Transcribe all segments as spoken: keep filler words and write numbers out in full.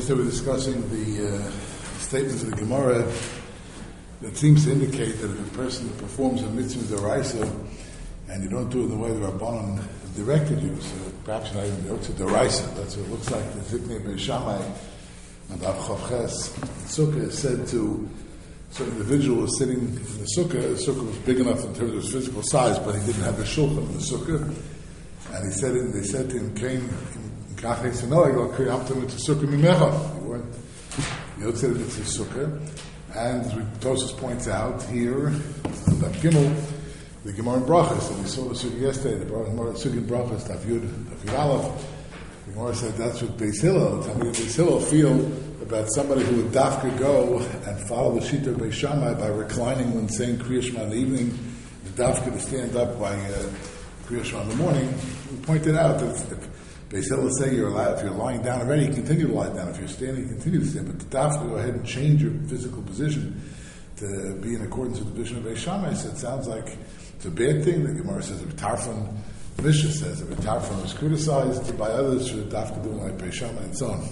Yesterday we were discussing the uh, statements of the Gemara that seems to indicate that if a person performs a mitzvah d'oraisa and you don't do it the way the Rabbanon directed you, so perhaps you're not even to d'oraisa. That's what it looks like. The Ziknei Beis Shammai and Av Chavches Sukkah is said to so an individual was sitting in the sukkah. The sukkah was big enough in terms of his physical size, but he didn't have a shulchan in the sukkah. And he said, they said to him, "Came in kachay sanoig al kriyamtem to sukkah mimecha." You weren't. You don't say that it's a sukkah. And as Tosfos points out here, Daf Gimel, the Gemara in Brachos, and we saw the sukkah yesterday. The Gemara sukkah in Brachos, Daf Yud, Daf Yud Aleph. The Gemara said that's what Beis Hillel, tell me what Beis Hillel feel about somebody who would dafka go and follow the Shita of Beis Shammai by reclining when saying Kriya Shema in the evening, the dafka to stand up by uh, Kriya Shema in the morning. We pointed out that if, if Beis Hillel is saying you're allowed, if you're lying down already, you continue to lie down. If you're standing, you continue to stand. But the dafka, go ahead and change your physical position to be in accordance with the vision of Beis Shammai. So it sounds like it's a bad thing. The Gemara says that Tarfon, Mishnah says that Tarfon was criticized by others for the dafka doing like Beis Shammai and so on.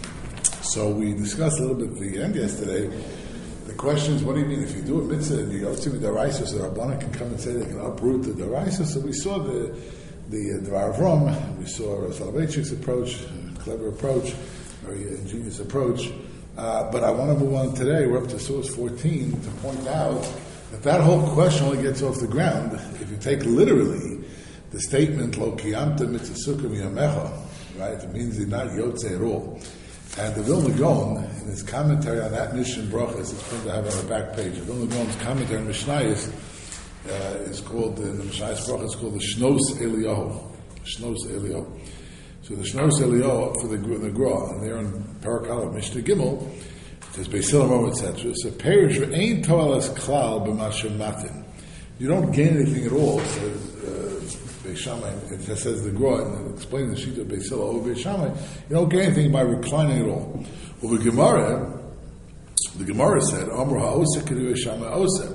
So we discussed a little bit at the end yesterday. The question is, what do you mean if you do a mitzvah and you go to the daraisa, so the Rabbanan can come and say they can uproot the daraisa? So we saw the the uh, Dvar Avram, we saw Soloveitchik's approach, clever approach, very ingenious approach. Uh, but I want to move on today. We're up to source fourteen to point out that that whole question only gets off the ground if you take literally the statement Lo kiyamta mitzvah sukkah miyamecha, right? It means you're not yotze at all. And the Vilna Gaon, in his commentary on that Mishnah Brachos, it's going to have on the back page. The Vilna Gaon's commentary on Mishnayos uh, is called, uh, the Mishnayos Brachos is called the Shnos Eliyahu. Shnos Eliyahu. So the Shnos Eliyahu for the, the Gra, and there in Parak Aleph, Mishnah Gimel, it says, Beis Hillel, et cetera. So, Perish Ve'ein To'alas Klal B'mashem Matin. You don't gain anything at all, says uh, Beis Shammai, it says the Gra, and explaining the sheet of Beis Hillel over Beis Shammai, you don't get anything by reclining at all. Over Gemara, the Gemara said, Amr ha'oseh k'du Beis Shammai oseh.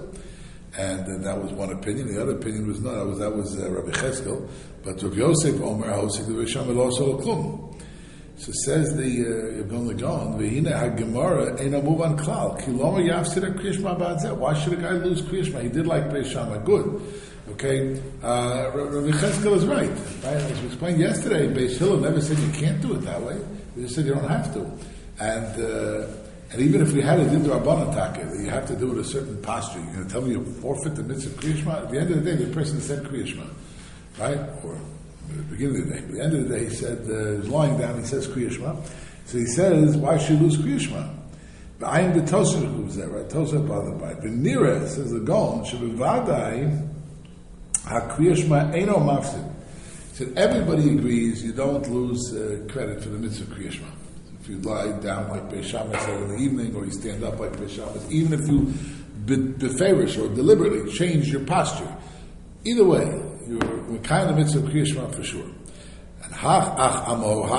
And then that was one opinion. The other opinion was not, that was, that was uh, Rabbi Cheskel, but Rabbi Yosef, Amr ha'oseh k'du Beis Shammai lo oseh l'klum. So says the Yevon Lagon, V'hine ha'Gemara eina muvan klal, ki loma yafsid ha'Kriya Shema ba'ad zeh. Why should a guy lose Kriya Shema? He did like Beis Shammai, good. Okay, uh, Rabbi Cheskel is right. Right? As we explained yesterday, Beis Hillel never said you can't do it that way. He just said you don't have to. And uh, and even if we had a din d'Rabbanan taka, that you have to do it a certain posture, you're going to tell me you forfeit the mitzvah Kriya Shema? At the end of the day, the person said Kriya Shema, right? Or at the beginning of the day. At the end of the day, he said, uh, he's lying down, he says Kriya Shema. So he says, why should you lose Kriya Shema? But I am the Tosfos who was there, right? Tosfos bothered by it. But Nira says the Gaon, Shabbat HaKriya Shema Eino Mafsid. He said, everybody agrees you don't lose uh, credit for the mitzvah Kriya Shema. If you lie down like Beis Shammai said in the evening, or you stand up like Beis Shammai, even if you befarish or deliberately change your posture, either way, you're kind of mitzvah Kriya Shema for sure. And hach ach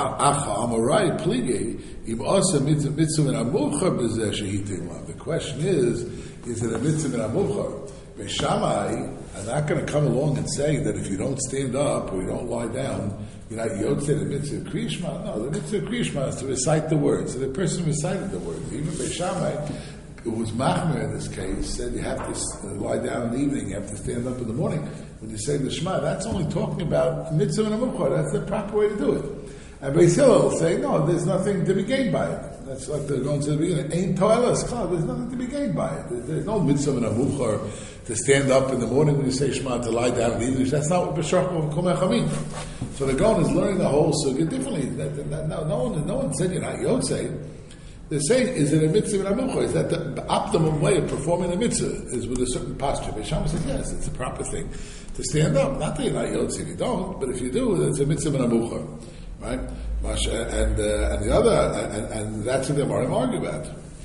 amorai plige im asa mitzvah mitzvah in amuvchar b'zeh shehitim lav. The question is, is it a mitzvah in amuvchar? Beis Shammai are not going to come along and say that if you don't stand up or you don't lie down, you're not yotze the mitzvah Kriya Shema. No, the mitzvah Kriya Shema is to recite the words. So the person recited the words. Even Beis Shammai, who was machmer in this case, said you have to lie down in the evening, you have to stand up in the morning. When you say the Shema, that's only talking about mitzvah and amukha. That's the proper way to do it. And Beis Hillel will say, no, there's nothing to be gained by it. That's like they're going to the beginning. Ain't toelas klal. There's nothing to be gained by it. There's no mitzvah and amukha to stand up in the morning when you say Shema, to lie down in the evening. That's not what b'shach of kumech means. So the Gaon is learning the whole sugya differently. That, that, that, no, no one, no one said you're not yotze. They're saying, is it a mitzvah and amukha? Is that the, the optimum way of performing a mitzvah is with a certain posture? Beis Shammai said, yes, it's a proper thing to stand up. Not that you're not yotze if you don't, but if you do, it's a mitzvah and amukha, right? And uh, and the other, and, and that's what the Amarim argue about.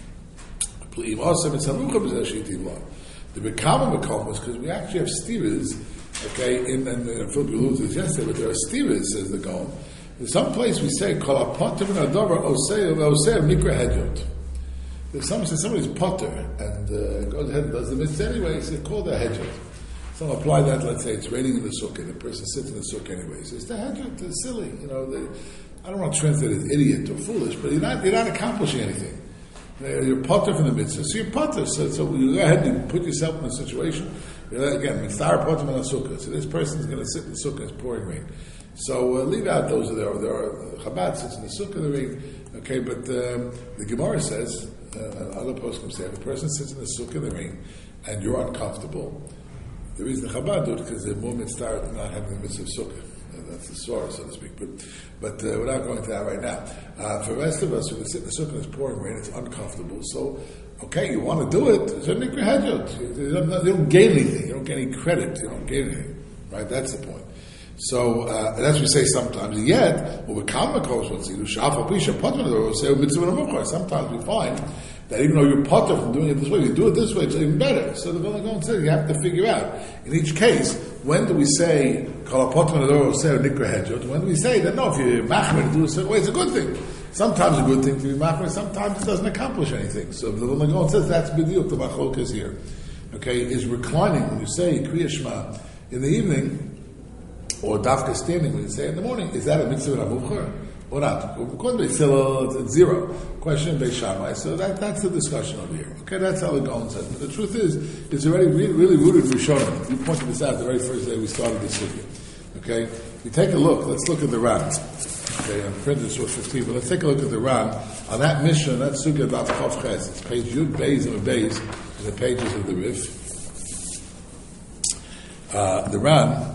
The Bekama Makom is because we actually have steerers, okay, in, and Philip alluded to this yesterday, but there are steerers, says the Gaon. In some place we say, Kol ha-potter min ha-dover oseh oseh mikra hedyot. There's some say somebody's potter and uh, goes ahead and does the mitzvah anyway, so called a hedyot. So apply that, let's say it's raining in the sukkah, the person sits in the sukkah anyway. He says, the hajjut is silly, you know, they, I don't want to translate it as idiot or foolish, but you're not, you're not accomplishing anything. You're potter from the mitzvah, so you're potter. So, so you go ahead and you put yourself in a situation. Again, mitzvah potter from the sukkah. So this person's going to sit in the sukkah, it's pouring rain. So uh, leave out those that are there. Are Chabad sits in the sukkah, the rain. Okay, but um, the Gemara says, uh, other poskim say, if a person sits in the sukkah, the rain, and you're uncomfortable, the reason Chabad do it because the moment start not having the mitzvah of sukkah. That's the sorrow, so to speak. But but uh, we're not going to that right now. Uh, for the rest of us, who can sit in the sukkah, it's pouring rain, it's uncomfortable. So, okay, you want to do it, it's a nikra hajjot. You don't, you don't gain anything. You don't get any credit. You don't gain anything. Right? That's the point. So, uh, that's what we say sometimes. Yet, well, sometimes we find that even though you're potter from doing it this way, you do it this way, it's even better. So the Vilna Gaon says you have to figure out. In each case, when do we say, when do we say that, no, if you're machmer to do it a certain way, it's a good thing. Sometimes a good thing to be machmer, sometimes it doesn't accomplish anything. So the Vilna Gaon says that's b'diuk, the machlok is here. Okay, is reclining, when you say Kriya Shema in the evening, or dafka standing when you say in the morning, is that a mitzvah ramuvcha or not? According to Beisil, it's zero. Question Beis Shammai. So that, that's the discussion over here. Okay, that's how the Gaon says. But the truth is, it's already really, really rooted in Rishonim. You pointed this out the very first day we started this sugya. Okay, we take a look. Let's look at the Ran. Okay, I'm printing this was fifteen, but let's take a look at the Ran on that mission. That sugya daf Chav Ches. It's page Yud Beis and Beis in the pages of the Rif. Uh, the Ran.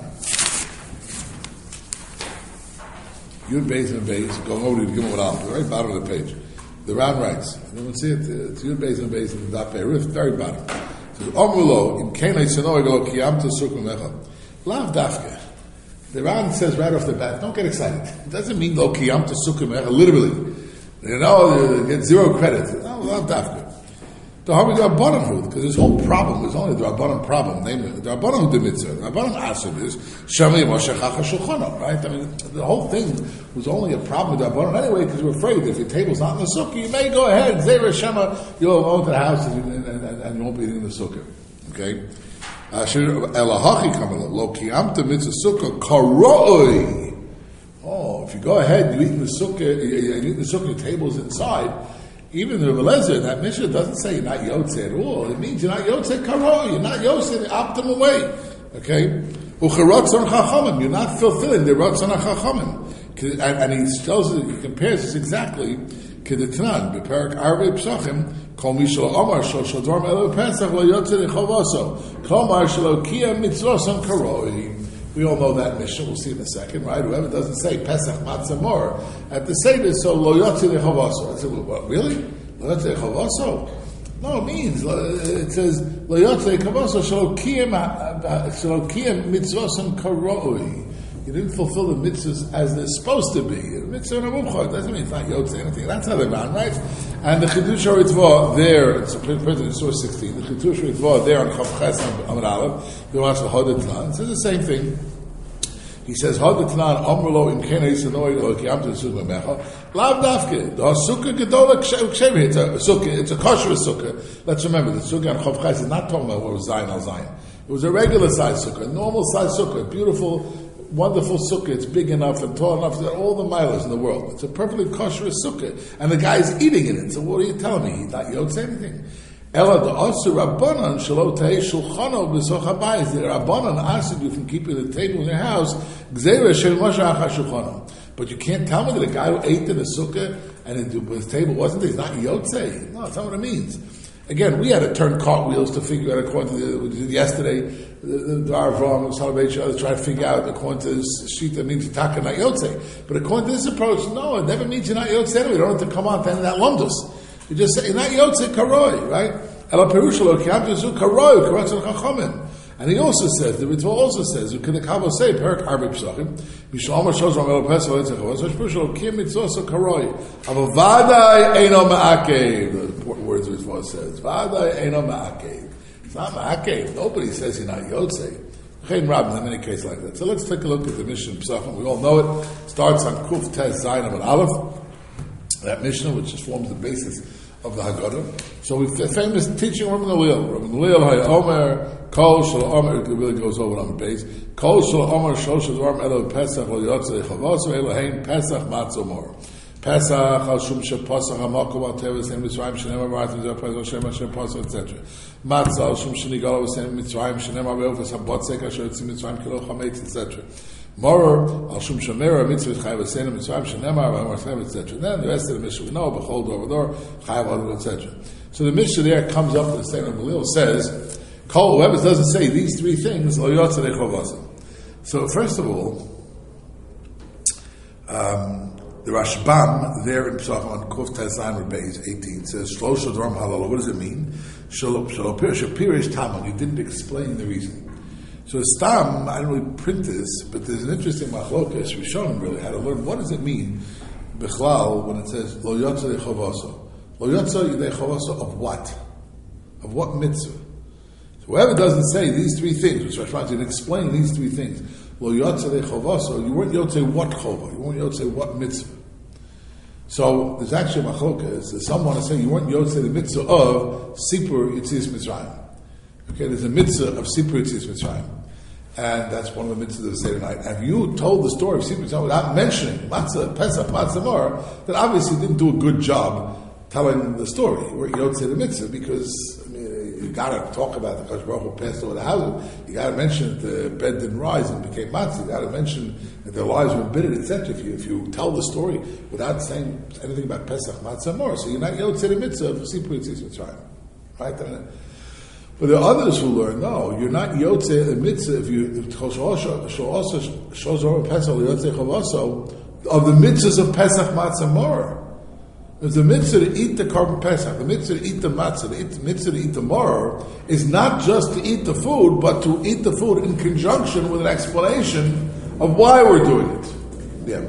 Yud Beis and Beis, going over to the Gimel Aleph, the very bottom of the page. The Ran writes, anyone see it? It's Yud Beis and Beis in the Daf Rif, very bottom. It says, Omulo, im kenei senoi lo kiyamta sukkah mecha. Lav dafke. The Ran says right off the bat, don't get excited. It doesn't mean lo kiyamta sukkah mecha, literally. You know, you get zero credit. No, lav dafke. The Harvey Rabbanan, because his whole problem is only the Rabbanan problem, namely the Rabbanan the mitzvah. The Rabbanan asur is Shamli Moshe Chacha Shulchana, right? I mean, the whole thing was only a problem with the Rabbanan anyway, because we're afraid that if your table's not in the sukkah, you may go ahead, Zera Shema, you'll go to the house and, and, and, and you won't be eating in the sukkah. Okay? Elahachi Kamala, Lo Kiyamta Mitzvah Sukkah Karoi. Oh, if you go ahead and you eat in the sukkah, you eat in the sukkah, your table's inside. Even the Rebelezer, that Mishnah doesn't say you're not Yotze at all. It means you're not Yotze Karo. You're not Yotze in the optimal way. Okay? Ucherotzon Chachamim. You're not fulfilling the Rotzon Chachamim. And, and he tells it, he compares this exactly to the Tanan. Beperak Arvei Psachim, Kol Mishal Omar Shal Shadorm Elo Pesach Lo Yotze Nechovaso. Kol Mar Shalo Kia Mitzvoson Karoi. We all know that Mishnah. We'll see in a second, right? Whoever doesn't say Pesach Matzah Mor at the Seder, so Lo Yotze Nechavaso. I said, well, what, really? Lo Yotze Nechavaso? No, it means, it says, Lo Yotze Nechavaso Shalo Kiyam Mitzvosim Karoi. You didn't fulfill the mitzvahs as they're supposed to be. The mitzvah Namumcha doesn't mean it's not Yotze anything. That's how they're done, right? And the Chidush HaRitzvah there, it's printed in Surah sixteen, the Chidush HaRitzvah there on Chav Ches Amud Aleph, the watch the Hodet Tlan, says the same thing. He says, Hodet Tlan, Omrlo im Kenei Senoi Lo Kiyamta Sukkah Mecha, Lav Dafke, the Sukkah Gedola Kshevi, it's a sukkah, it's a kosher sukkah. Let's remember, the sukkah on Chav Ches is not talking about what was Zion al Zion. It was a regular size sukkah, a normal size sukkah, beautiful, wonderful sukkah. It's big enough and tall enough to all the milas in the world. It's a perfectly kosher sukkah, and the guy is eating in it. So what are you telling me? He's not Yotze anything. Ela the Asur Rabbanan Shelo Tehei Shulchano B'Soch HaBayis. The Rabbanan asked you from keeping the table in your house. Gzeira Shel Moshe Acha Shulchano. But you can't tell me that a guy who ate in a sukkah and his table wasn't there, he's not Yotze. No, that's not what it means. Again, we had to turn cartwheels to figure out, according to the, we did yesterday, the Dar Avram and celebrate each other, try to figure out, according to this sheet, that means Yitaka, not Yotze. But according to this approach, no, it never means you're not Yotze anyway. You don't have to come on to end that lumdus. You just say, you're not Yotze Karoi, right? Ela Perushalo, Kiamtazu Karoi, Karatzon Chachamim. And he also says, the Ritva also says, you can the Kabbalah say, Perak Arbe Psachim, Mishalma shows on Elo Pesach, Elo Tzechavos, Rosh Perushalo, Kim Mitzosa Karoi, Avavadai Eino Ma'akev, the important words the Ritva says, Vadai Eino Ma'akev. It's not Ma'akev. Nobody says you're not Yotze. Chaim Rabbin in any case like that. So let's take a look at the Mishnah Psachim. We all know it. Starts on Kuf Tez Zayin Amud Aleph. That Mishnah, which just forms the basis of the Haggadah. So we the famous teaching Rabbi Gamliel. Rabbi Gamliel hay Omer Kol Shel Omer. It really goes over on the base. Kol Shel Omer Shlosh Dvarim Elo Pesach Lo Yotzei Chavos Elo Hein Pesach Matzah Mor. Pesach Al Shum She Pasach Hamakom Al Teves Hem Mitzrayim Shenemar V'Atim Zeh Pesach Shem Hashem Pasach et cetera. Matzah Al Shum She Nigala V'Hem Mitzrayim Shenemar V'Ofes Habotzek Asher Yitzim Mitzrayim Kilo Chametz et cetera. Morer Al Shum Shemera Mitzvah Chayav V'Seinu Mitzrayim Shenemar V'Amar et cetera. Then the rest of the Mishnah we know B'Chol Dor V'Dor Chayav Adu et cetera. So the Mishnah there comes up to the same Gamliel says, Kol whoever doesn't say these three things Lo Yotzei Chavos. So first of all, um, the Rashbam there in Pesach on Kuf Tezayin Beis eighteen says Shlosh Dvarim Halal. What does it mean? Shalom Shapirish Tamam. He didn't explain the reason. So Stam, I don't really print this, but there's an interesting machlokas. Rishonim really had to learn what does it mean Bichlal when it says Lo Yotzei Chavoso. Lo Yotzei Chavoso of what? Of what mitzvah? So whoever doesn't say these three things, which Rashbam didn't explain these three things. Lo Yotzei Chavoso. You weren't Yotzei what chova. You weren't Yotzei what mitzvah. So there's actually a machlokas. Some want to say you weren't Yotzei the mitzvah of Sipur Yitzias Mitzrayim. Okay, there's a mitzvah of Sipur Yitzias Mitzrayim, and that's one of the mitzvahs of the Seder night. And if you told the story of Sipur Mitzrayim without mentioning Matzah, Pesach, Matzah Mor, then obviously you didn't do a good job telling the story. You weren't Yotzei the mitzvah because I mean, you got to talk about the Kosh Baruch Hu passed over the house. You got to mention that the bed didn't rise and became matzah. You got to mention that their lives were embittered, et cetera. If you if you tell the story without saying anything about Pesach, Matzah, Mor, so you're not Yotzei the mitzvah of Sipur Yitzias Mitzrayim, right? But there are others who learn no, you're not Yotzei the mitzvah if you if also shows over Pesach Yotzei Chavoso of the mitzvahs of Pesach, Matzah, Mor. There's the mitzvah to eat the korban Pesach, the mitzvah to eat the matzah, the mitzvah to eat the maror is not just to eat the food, but to eat the food in conjunction with an explanation of why we're doing it. Yeah.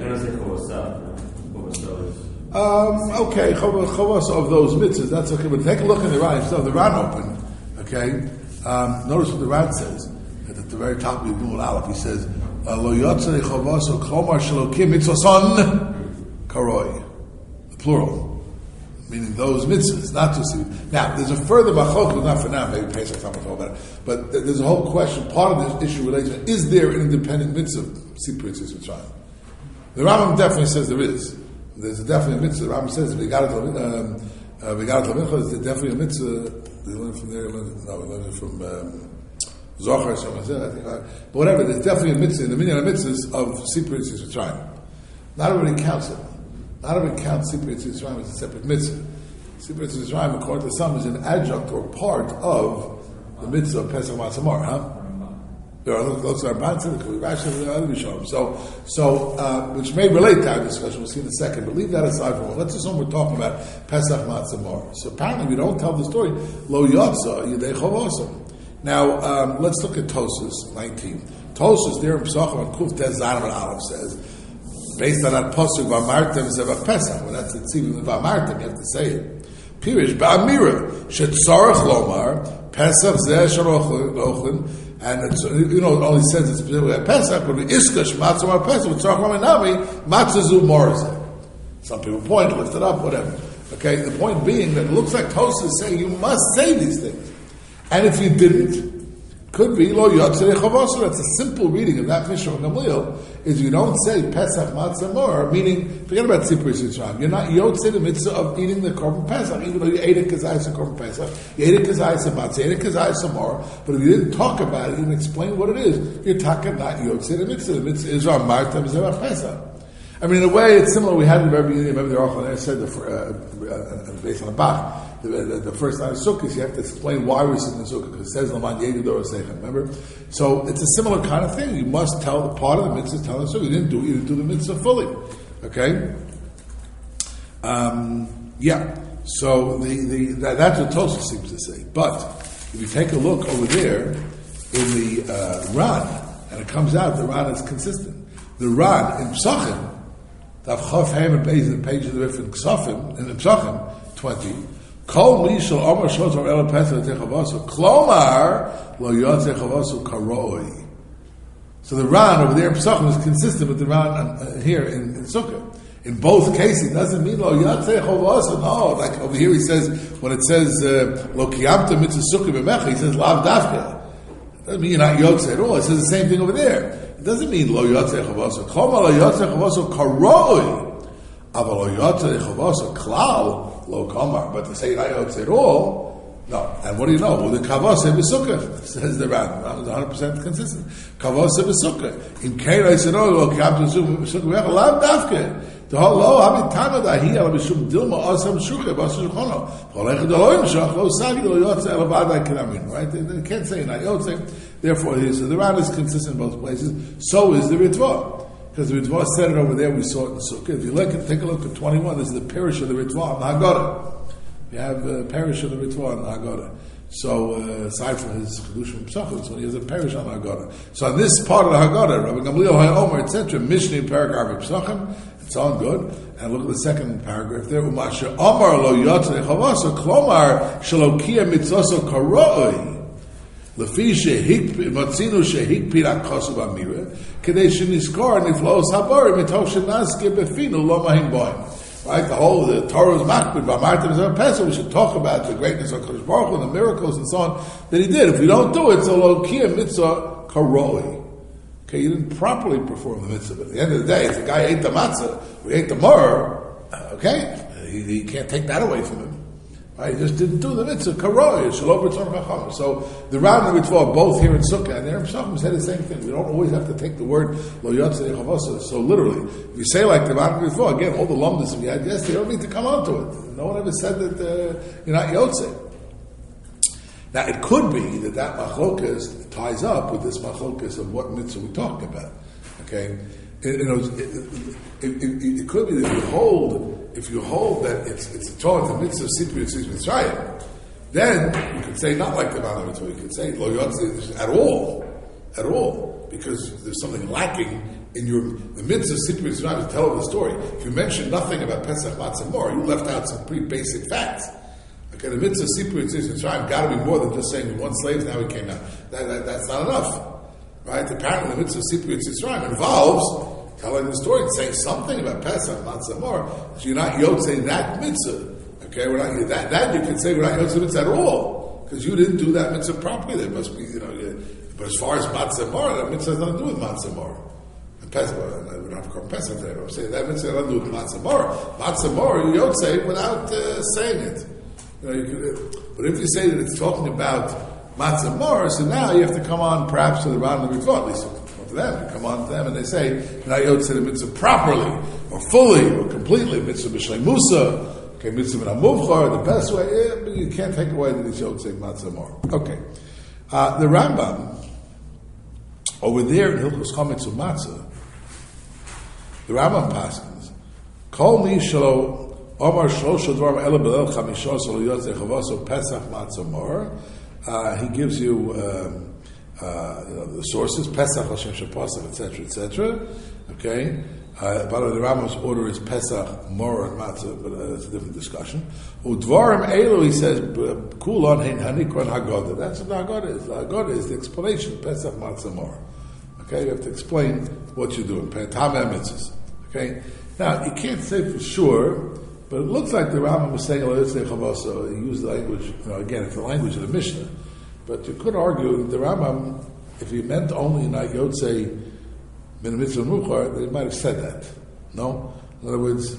Um, okay, chavos of those mitzvahs, that's okay. But take a look in the Ran. So the Ran open, okay. Um, notice what the Ran says at the very top of the Gimel Aleph. He says, "Lo yotzei chavos klomar shalokim mitzoson karoi." Plural, meaning those mitzvahs, not to see. Now, there's a further machlokas, not for now, maybe Pesach time we'll talk about it, but there's a whole question, part of this issue relates to, is there an independent mitzvah, Sipur Yitzias Mitzrayim? The Rambam definitely says there is. There's a definitely a mitzvah. The Rambam says, we got it, um, uh, we got it, is definitely a mitzvah, we learned from there, no, we learned it from, um, Zohar, so I think, but whatever, there's definitely a mitzvah, in the minyan of mitzvahs of Sipur Yitzias Mitzrayim. Not everybody counts it. Not everyone counts Sipur Yitzias Mitzrayim as a separate mitzvah. Sipur Yitzias Mitzrayim, according to some, is an adjunct or part of the mitzvah of Pesach Matzah Mor, huh? There are those are So, so uh, which may relate to our discussion. We'll see in a second. But leave that aside for a moment. Let's assume we're talking about Pesach Matzah Mor. So apparently, we don't tell the story. Lo Yotza Yidei Chavoso. Now, um, let's look at Tosas nineteen. Tosas there in Pesachim on Kuf Tez Zayin and Aleph says, based on that pasuk V'amartem Zevach Pesach. Well, that's it's even the V'amartem. You have to say it. Pirish Ba'amira Shetzarach Lomar Pesach Zeh Sharochlin. And it's, you know, it only says it's specifically at Pesach, but the Iskash Matzah Mar Pesach, with Tzarach Lomar Nami Matzah Zu Morzeh. Some people point, lift it up, whatever. Okay, the point being that it looks like Tosas is saying you must say these things, and if you didn't, could be Lo Yotzei Chavoso. That's a simple reading of that Mishnah from Gamliel. Is you don't say Pesach Matzah Mor, meaning forget about Sipur Yitzias Mitzrayim. You're not Yotzei the mitzvah of eating the korban Pesach, even though you ate it kazayis of korban Pesach, you ate it kazayis of matzah, you ate it kazayis of Mor. But if you didn't talk about it, you didn't explain what it is, you're talking not Yotzei the mitzvah. The mitzvah is Amartem Zevach Pesach. I mean, in a way, it's similar. We had in the Rebbe, remember the Aruch said, the, uh, uh, based on the Bach, the, the, the first line of Sukkot, you have to explain why we're sitting in Sukkot, because it says, Laman Yedu Dor Seichem, remember? So, it's a similar kind of thing. You must tell the part of the mitzvah, tell the Sukkot. You didn't do you didn't do the mitzvah fully. Okay? Um, yeah. So, the, the, that, that's what Tosfos seems to say. But, if you take a look over there, in the uh, Ran, and it comes out, the Ran is consistent. The Ran, in Psachim, Tav Chof Hem and Beis, the page of the Rif in Ksofim, in Psachim, twenty, Kol mi shel Omer Shozor El Pesach Techavosu, Klomar Lo Yotzei Chavosu Karoi. So the Ran over there in Psachim is consistent with the Ran uh, here in, in Sukkah. In both cases, it doesn't mean lo yatzei chavasa. No, like over here he says, when it says lo kiyamta mitzvah sukkah b'mecha, he says lav davka. It doesn't mean you're not yotzei at all. It says the same thing over there. It doesn't mean lo yatzei chavasa. Choma lo yatzei chavasa karoi. Aval lo yatzei chavasa klal lo kamar. But to say you're not yotzei at all, no. And what do you know? Well, the kavasa b'sukkah, says the Ran. That was one hundred percent consistent. Kavasa b'sukkah. In Keira, I said, oh, lo kiyamta b'sukkah b'mecha, lav davka. The whole law, having time of that, he had a mishum dilma asam shucha basur chono. Holech deloim shach lo sagi lo yotze elavada kiramin. Right? They, they can't say not yotze. Therefore, he says the Ran is consistent in both places. So is the Ritva, because the Ritva said it over there. We saw it in the Sukkah. If you look at, take a look at twenty-one. This is the parish of the Ritva on the Haggadah. You have the parish of the Ritva on the Haggadah. So, uh, aside from his Chedushim Psachim, so he has a parish on the Haggadah. So, on this part of the Haggadah, Rabbi Gamliel HaOmer, et cetera, Mishnah Paragraph Psachim. It's all good. And look at the second paragraph there. Umasha Amar lo yotzei chavasa klomar shalokia mitzoso karoi lefi shehik matzinu shehikpid akasu b'amira kedei sheniskor niflos habari mitoch shenaske befinu lo mahim boim. Right, the whole the Torah is makbid b'amartim zeh pesach. We should talk about the greatness of Kadosh Baruch Hu and the miracles and so on that He did. If we don't do it, so lokia mitzvah karoi. Okay, you didn't properly perform the mitzvah. But at the end of the day, if the guy ate the matzah, we ate the mur, okay, he, he can't take that away from him. Right? He just didn't do the mitzvah. Karoi, shalom b'tzon chacham. So the Ran and the Ritva, both here in Sukkah, and the Rebbe Shacham said the same thing. We don't always have to take the word lo yotzei chavasa so literally. If you say like the Ran and the Ritva, again, all the lumdus we had yesterday, you don't need to come on to it. No one ever said that uh, you're not yotzei. Now, it could be that that machlokas ties up with this machlokas of what mitzvah we're talking about. Okay? It, you know, it, it, it, it could be that if you hold, if you hold that it's it's a Torah, the mitzvah of Sipri Yitzis Mitzrayim, then you could say not like the Mana Mitzvah, you could say lo yotzei at all, at all, because there's something lacking in your the mitzvah of Sipri Mitzrayim to tell the story. If you mention nothing about Pesach Matzah Mor, you left out some pretty basic facts. Okay, the mitzvah of Sipur Yitzis Mitzrayim got to be more than just saying one slave, now he came out. That, that, that's not enough. Right? Apparently the mitzvah of Sipur Yitzis Mitzrayim involves telling the story and saying something about Pesach, Matzah Mor. So you're not yotzei that mitzvah. Okay, we're not, that, that you can say we're not yotzei mitzvah at all. Because you didn't do that mitzvah properly. There must be, you know, you, but as far as Matzah Mor, that mitzvah has nothing to do with Matzah Mor. Pesach, we don't have to call Pesach today, but I'm saying that mitzvah has nothing to do with Matzah Mor. Matzah Mor, you yotzei without uh, saying it. You know, you could, but if you say that it's talking about Matzah Mor, so now you have to come on perhaps to the Ran and the Ritva, at least to them, you come on to them and they say, now you yotzei the mitzvah properly, or fully, or completely, mitzvah b'shlei Musa, okay, mitzvah b'namuvchar, the best way, yeah, but you can't take away that it's yotzei Matzah Mor. Okay. Uh, the Rambam, over there in Hilchos Chametz U'Matzah, the Rambam passes, Kol mi shelo Omar Shlosh Dvarim Ela Belel Chamishos Lo Yotzei Chavaso Pesach Matzah Mor. He gives you, um, uh, you know, the sources Pesach Hashem Shapasach, et cetera, et cetera. Okay, uh, by the way, the Rambam's order is Pesach Mor and Matzah, but uh, it's a different discussion. Udvarim Elu, he says Kulon Hein Hanikron Haggadah. That's what the Haggadah is. The Haggadah is the explanation Pesach Matzah Mor. Okay, you have to explain what you're doing. Tameh mitzvahs. Okay, now you can't say for sure. But it looks like the Rambam was saying, so he used the language, you know, again, it's the language of the Mishnah. But you could argue that the Rambam, if he meant only not yotzei min mitzvah muchar, then he might have said that. No? In other words,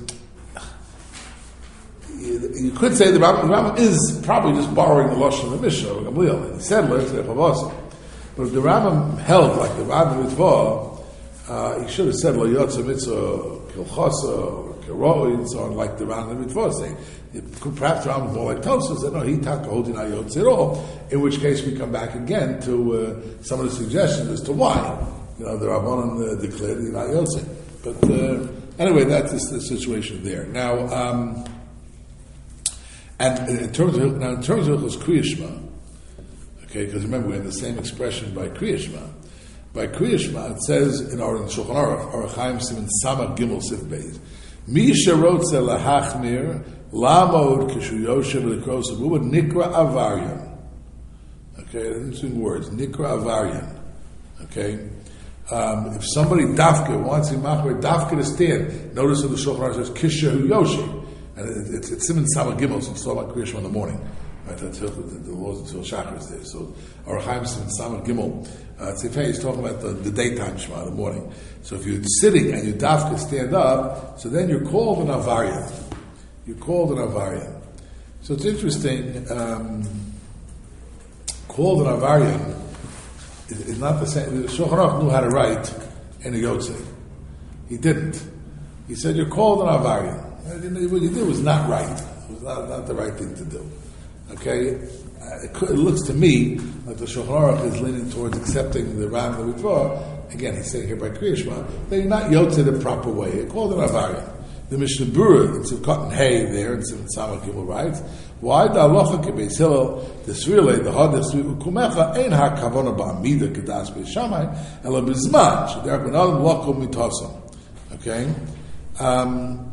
you, you could say the Rambam, the Rambam is probably just borrowing the Lashon of the Mishnah, of Gamliel. He said, but if the Rambam held like the Rambam Ritva, uh, he should have said, lo yotzei mitzvah kilchasa, and so on, like the Ran and the Ritva saying. Perhaps the Ram more like Tosfos said, no, he taka holding ayotz at all. In which case we come back again to uh, some of the suggestions as to why. You know, the Rabbanon uh, declared the ayotz. But uh, anyway, that's the situation there. Now, um, and in terms of now, in terms of Kriya Shema, okay, because remember we have the same expression by Kriya Shema. By Kriya Shema, it says in our in Shulchan Aruch, Aruch Chaim Siman Samach Gimel Sif Beis. Misha rotze lahachmir lamod kishu yoshev lekros abuba nikra avarian. Okay, interesting words. Nikra avarian. Okay, Um, if somebody dafka wants him machmer dafka to stand, notice in the Shulchan Aruch says kishahu yoshi, and it, it's it's Siman Samach Gimel, so it's talking about Kriya Shema in the morning. Right, that's the, the laws until Shachar is there. So Aruch Chaim Siman Samach Gimel, uh, Tzifei is talking about the, the daytime Shema in the morning. So if you're sitting and you dafka stand up, so then you're called an avarian. You're called an avarian. So it's interesting. Um, called an avarian is not the same. The Shulchan Aruch knew how to write in a Yotzei. He didn't. He said, you're called an avarian. What you did was not right. It was not, not the right thing to do. Okay? It, could, it looks to me like the Shulchan Aruch is leaning towards accepting the Ram and the Ritva. Again, he's saying here by Kriya Shema, that you're not Yotzei the proper way. You're called an avarian. The Mishnah Berurah, it's a cotton hay there, and Siman Samach Gimel writes, why the halacha kebeis Hillel, the Srile, the Hadef Svi Ukumecha, ein ha-kavona ba'amida kedas beis Shammai, ela bizman, shederach ben adam lakom mitasam. Okay? Um,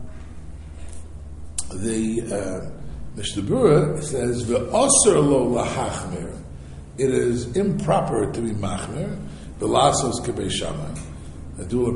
the uh, Mishnah Berurah says, ve'osir lo lahachmir, it is improper to be machmir, v'lasos kebeis Shammai. Even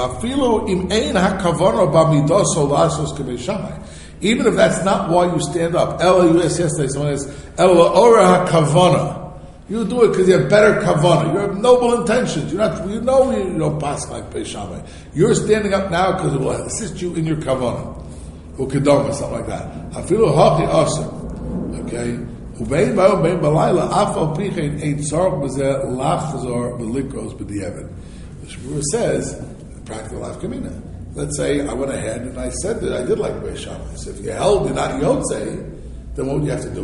if that's not why you stand up. Ella, you asked yesterday, someone says, Ella ora hakavana. You do it because you have better kavana. You have noble intentions. You're not, you know you don't pass like Beis Shammai. You're standing up now because it will assist you in your kavana. Or kedoma, something like that. Afilu haki asa. Okay? Ubein ba'u bein balayla afal pichein ein tzarok b'zeh lach chazor b'likos b'di'evet. Shmuel says, practical life kamina. Let's say I went ahead and I said that I did like Beis Shammai. So if you held you're not Yotzei, then what would you have to do?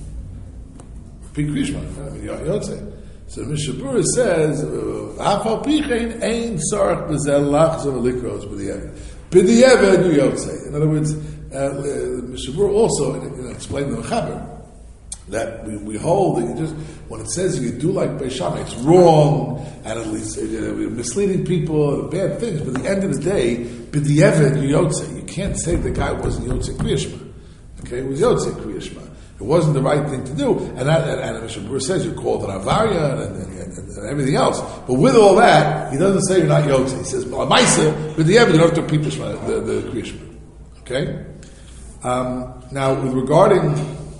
Repeat Krishma. I mean, you're Yotzei. So Mishnah Berurah says, "Afal pichein ein tzarich b'zeh lachzor likros b'di'eved." B'di'eved you Yotzei. In other words, uh, Mishnah Berurah also you know, explained the Mechaber that we, we hold that you just when it says you do like Beis Shammai, it's wrong and at least uh, misleading people and bad things. But at the end of the day, b'di'eved you Yotzei. You can't say the guy wasn't Yotzei Kriya Shema. Okay, it was Yotzei Kriya Shema. It wasn't the right thing to do, and that, and, and Mishnah Berurah says you're called an avarian and, and, and, and everything else. But with all that, he doesn't say you're not Yotzei. He says Maisa, b'di'eved you don't have to repeat the the, the Kriya Shema. Okay. Um, now, with regarding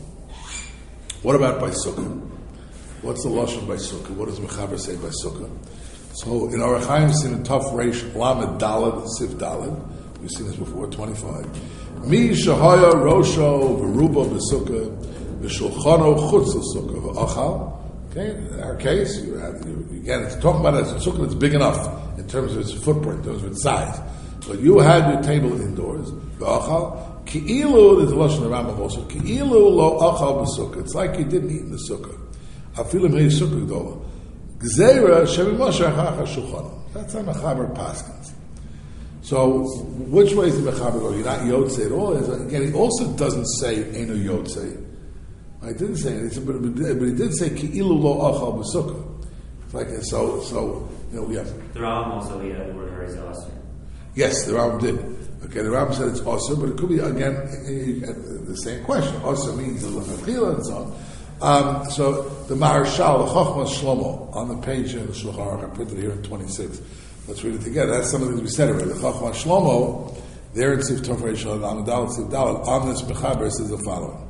what about by Sukkah? What's the lashon by Sukkah? What does Mechaber say by Sukkah? So in Aruch Chaim Siman Tov Reish Lamed Daled Sif Daled, we've seen this before, twenty-five. Mi shahaya rosho v'ruba b'sukkah v'shulchano chutz l'sukkah v'achal. Okay, in our case, you have, you, again, it's talking about a sukkah that's big enough in terms of its footprint, in terms of its size. So you had your table indoors, v'achal. Ki'ilu, there's a lashon in the Rambam also. Ki'ilu lo achal b'sukkah. It's like you didn't eat in the sukkah. Afilim hei sukkah gdola. Gzeira shemimosher hacha shulchan. That's how Mechaber paskins. So, which way is the Mechaber go? You're not Yotzei at all. Again, he also doesn't say Eino Yotzei. I didn't say it, but, but he did say Ki'ilu lo achal b'sukkah. It's like so. So you know we have the Rambam also we had word is also. Yes, the Rambam did. Okay, the Rambam said it's also, but it could be again the same question. Also means the lechachila and so on. Um, so the Maharshal, the Chochmas Shlomo, on the page in the Shulchan Aruch, I printed it here in twenty-six. Let's read it together. That's some of the things we said already. The Chochmas Shlomo, there in Sif Tov Reish Lamed Daled Sif Daled, on this Mechaber says the following: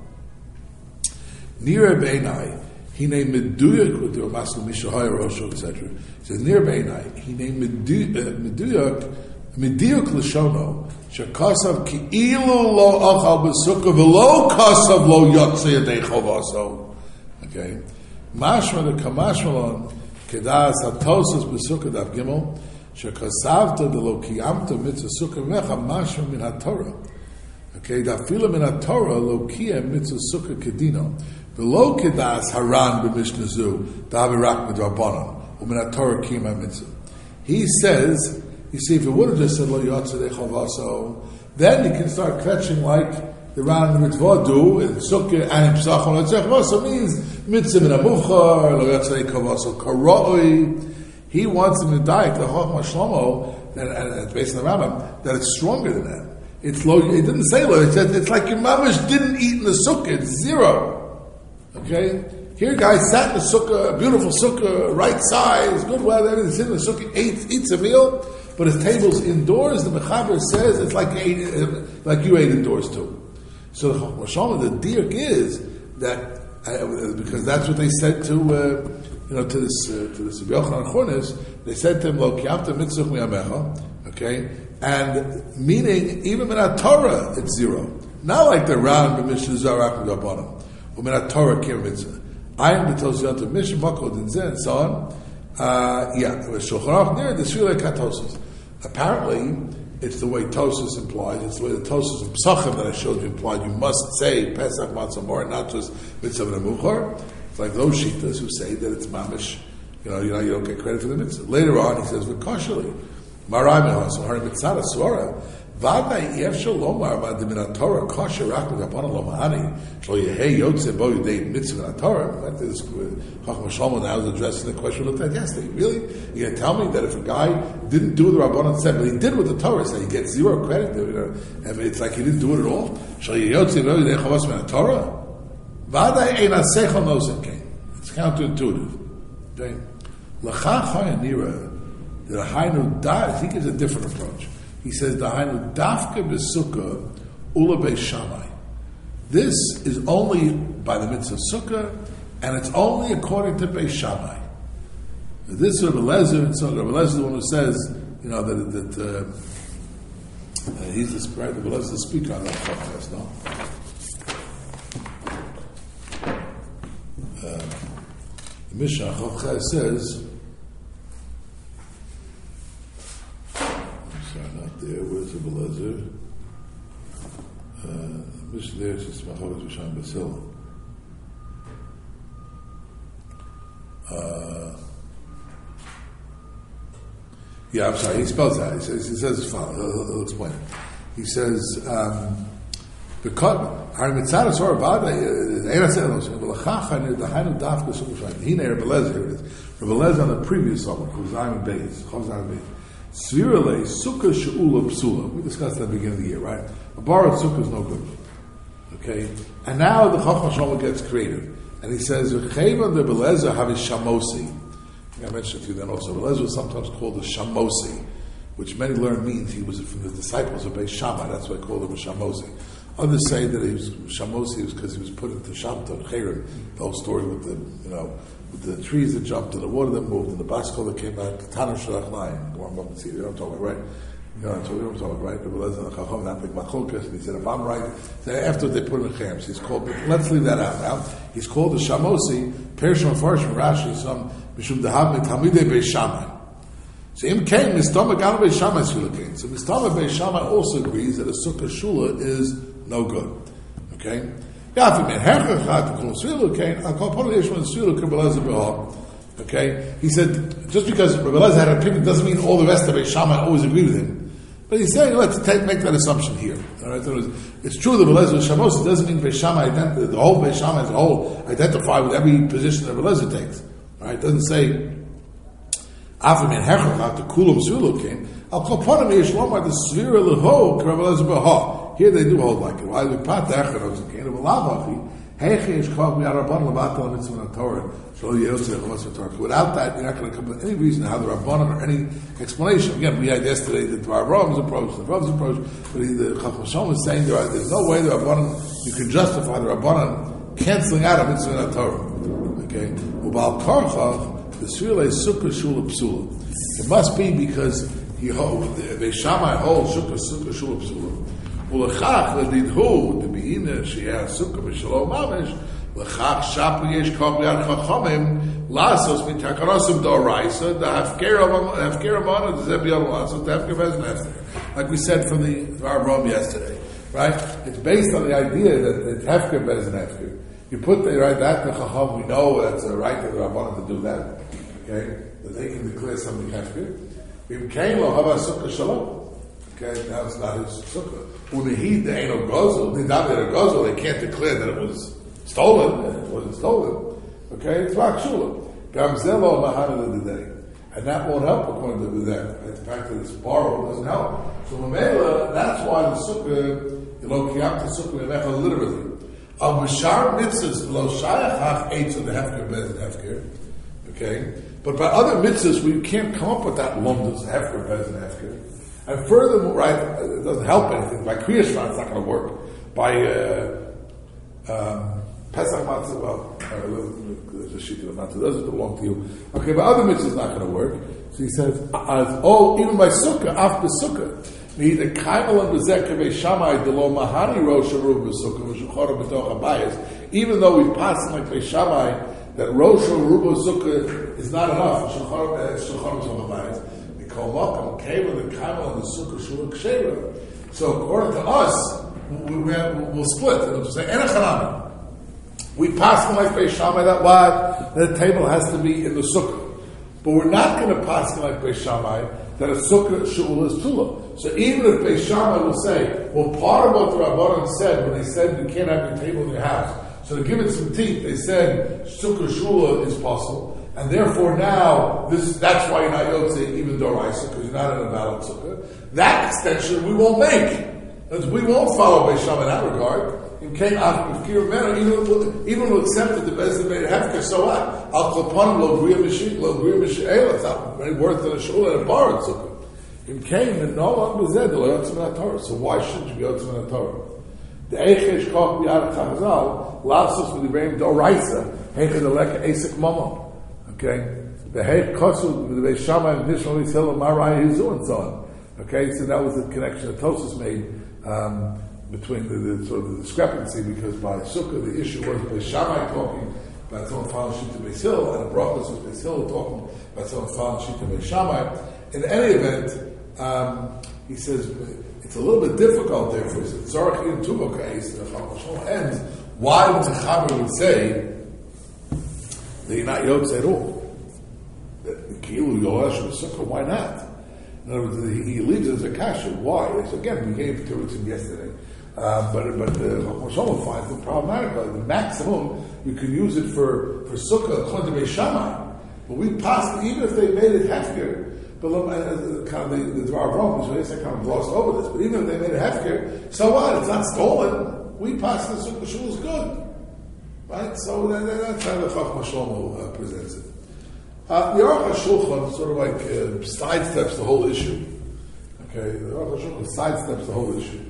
Nira beinai, hine meduyak with the Ramaskel Mishahaya Rosho, et cetera. He says Nira beinai, hine meduyak. Mediyuk l'shono shekasav ki'ilu lo achal b'sukkah v'lo kasav lo yotzei yadei chovaso. Okay, mashma the kamashmalon kedas hatosos b'sukkah dav gimel shekasavta de lo kiyamta mitzvah sukkah mecha mashma min haTorah. Okay, dafila min haTorah lo kiyam mitzvah sukkah kedino v'lo kedas haran b'mishnah zu davirak midrabanon u'min haTorah kiyam mitzvah. He says. You see, if it would have just said Lo Yotzei Chavaso, then you can start catching like the Ran and Mitzvah do, and Sukkah and Psachon Lo Yotzei Chavaso means Mitzvah Min HaMuvchar, Lo Yotzei Chavaso Karoi. He wants him to die, the Chochmah Shlomo, and, and it's based on the Rambam, that it's stronger than that. It's low, it didn't say low, it said it's like your mamash didn't eat in the Sukkah, it's zero. Okay? Here, guy sat in the sukkah, a beautiful sukkah, right size, good weather. Everything. Sitting in the sukkah, ate, eats a meal, but his table's indoors. The Mechaber says it's like you ate, like you ate indoors too. So the Chacham Shalom, the diak is that uh, because that's what they said to uh, you know to this uh, to this Rabbi Yochanan Chornis. They said to him, "Lo kiyamta mitzvah miyamecha." Okay, and meaning even in our Torah it's zero. Not like the round b'mishnah zarak b'gabonim or min Torah kir mitzvah. I am the Tosiyot of Mishnah Makod and Zen and so on. Uh, yeah, Shulchan Aruch near the Sfirei Katosis. Apparently, it's the way Tosis implies. It's the way the Tosis of Psachim that I showed you implied. You must say Pesach Matzah Mor, not just Mitzvah and Muchar. It's like those Shitas who say that it's mamish. You know, you know, you don't get credit for the mitzvah. Later on, he says v'kosheli Marai Mehas Har Mitzvah Suara. V'adai Yevshel Lomar V'adimin Torah Kosher Rak V'Gapon Lomahani Shlo Yehei Yotze Bo Yudei Mitzvah Torah. This Chacham Shalom now is addressing the question we looked at yesterday. Really, you gonna tell me that if a guy didn't do what the Rabbanan said, but he did what the Torah said, he gets zero credit? You know, I mean, it's like he didn't do it at all. Shlo Yehei Yotze Bo Yudei Chavos Min Torah. V'adai Ein Aseichel Nosen Kain. It's counterintuitive. Okay. L'chach Hayanira, the Hainu Dar, he gives a different approach. He says, "Dahainu dafka b'sukkah ula beis Shammai." This is only by the mitzvah sukkah, and it's only according to beis Shammai. This is Rabbi Lezer, and so Rabbi Lezer is the one who says, you know, that, that uh, uh, he's the right. Rabbi Lezer is the speaker on that podcast, no? Uh, the Mishnah Chavchay says. There, where's the Belezer? Uh, Mishnah there, it's Machavet Rishon Basil. Uh, yeah, I'm sorry, he spells that. He says, he says as follows, he'll, he'll explain it. He says, um, because, Har Mitzvah Sor Vada, Eina Selos, V'lachach Hanir, the Hainu Dafka Sukkah Shayim. Hine Rabbi Lezer, here it is. Rabbi Lezer on the previous summer, Chuzayim Beis, Chuzayim Beis. Svirale sukkah she'ula psula. We discussed that at the beginning of the year, right? A borrowed sukkah is no good. Okay? And now the Chacham Shalom gets creative. And he says, V'cheva de Belezer have a shamosi. I mentioned it to you then also. Belezer was sometimes called a shamosi, which many learn means he was from the disciples of Beis Shammai. That's why I called him a shamosi. Others say that he was shamosi was because he was put into Shamta, Chayrim, the whole story with the, you know, with the trees that jumped and the water that moved and the baskol that came out, the Tanah Shalach Layim. Go on, Bob, and see. You know what I'm talking about, right? You know what I'm talking about, right? The Belez and the Chacham, that big Macholkas, and he said, if I'm right, after they put him in Chayim, he's called, let's leave that out now. He's called the Shamosi, Pershon Farsh from Rashi, some, Mishum Dahab, Talmidei Beis Shammai. So Im came, Mistama Gana Beis Shammai Shula came. So Mistama Beis Shammai also agrees that a Sukkah Shula is no good. Okay? Okay? He said, just because Rabbi Lezer had an opinion doesn't mean all the rest of Beis Shammai always agree with him. But he's saying, let's take, make that assumption here. All right? So it's true that Rabbi Lezer Shamos doesn't mean Beis Shammai, ident- the whole Beis Shammai as a whole identify with every position that Rabbi Lezer takes. All right? It doesn't say, Afim Herchach, the Kulam Sulu came. Al Koponim Yeshlomar, the Svira Leho, Rabbi Lezer Beha. Here they do hold like it. Why we pat the Echad of the Kingdom of Lavachi? Heiche is called me Arabban Lavatal Mitzvah Torah. So Yosef Torah. Without that, you're not going to come with any reason how the Rabbanon or any explanation. Again, we had yesterday the Rav's approach, the Rav's approach, but the Chacham Shalom is saying there are, there's no way the Rabbanon you can justify the Rabbanon canceling out of Mitzvah Torah. Okay, Ubal Karchach the Sfirle Sukkah Shula Psula. It must be because he holds the Shammai holds Sukkah Sukkah Shula Psula. ולכך לדדהו דבהינה שיהיה הסוכה בשלום ממש לכך שפו יש כוח ביד חכמים לעשות מתקנוסים דאורייסה להפקר המונה זה ביד לעשות להפקר וזן הפקר. Like we said from the Rambam yesterday, right? It's based on the idea that it's hefker vezin hefker. You put the right that the chacham, we know that's a right of the Rabbanan to do that. Okay, that they can declare something hefker. We came lo hava sukkah shalom. Okay, now it's not his sukkah. When the heat, there ain't no gozel. They not a gozel. They can't declare that it was stolen. It wasn't stolen. Okay, it's rakshula. Gamzelo mahana the day, and that won't help according to the day. The fact that it's borrowed doesn't help. So Mamela, that's why the sukkah, you know, kiyam the sukkah mecha literally. Al Mishar mitzvahs lo shayachach eitz of the hefker bez and hefker. Okay, but by other mitzvahs we can't come up with that lumdas hefker bez and hefker. And furthermore, right, it doesn't help anything. By Kriya Shema, it's not going to work. By uh, um, Pesach Matzah, well, the Shita of Matzah doesn't belong to you. Okay, but other mitzvahs not going to work. So he says, uh, oh, even by Sukkah, after Sukkah, the Kaimal and Bezek of Beishamai, the Lo Mahani Rosh Haruv B'Sukkah, V'Shuchara B'Toch HaBayis, even though we pass like Beishamai, that Rosh Haruv B'Sukkah is not enough, V'Shuchara B'Toch HaBayis, they call Malkam, Kaimal, the Kaimal and the Sukkah, Shulak Sheva. So according to us, we, we, we'll split. It'll just say, Enechanami. We pass them like Beis Shammai that what? That the table has to be in the sukkah. But we're not going to pass them like Beis Shammai that a sukkah shul is tula. So even if Beis Shammai will say, well, part of what the Rabbanan said when they said you can't have your table in your house, so to give it some teeth, they said sukkah shula is possible, and therefore now this that's why you're not yotze even doraisa because you're not in a valid sukkah. That extension we won't make. We won't follow Beis Shammai in that regard. You can't ask even even will accept that the best made a hefker. So what? Al klapon lo griya mishik lo griya mishik. It's not very worth in a shul and a bar sukkah. In came and no one was there. So why shouldn't you be yotzim in Torah? The eichesh koch b'yad chazal lasos with the brain doraisa heichad aleka esek mama. Okay, the heich kosu with the Beis Shammai additionally tell marai hizu and so on. Okay, so that was the connection that Tosfos made. Um, between the, the sort of the discrepancy, because by Sukkah the issue was by Shammai talking about someone found Shita Beis Hill, and the Brachos was Beis Hill talking about someone found Shita Beis Shammai. In any event, um, he says it's a little bit difficult there for us. Tzarech in Tuva case, the Chacham ends. Why would the Chaver would say that you're not Yotze at all? Kilu Yoash of Sukkah, why not? In other words, he, he leaves it as a kasha. Why? So again, we gave it to him yesterday. Uh, but but the Chacham finds it problematic. The maximum you can use it for for sukkah according to Beis Shammai. But we passed even if they made it hefker. But uh, kind of the the Dvar Brom, so they kind of glossed over this. But even if they made it hefker, so what? It's not stolen. We passed the sukkah shul is good, right? So that, that, that's how the Chacham Shlomo uh, presents it. Uh, the Aruch HaShulchan sort of like uh, sidesteps the whole issue. Okay, the Aruch HaShulchan sidesteps the whole issue.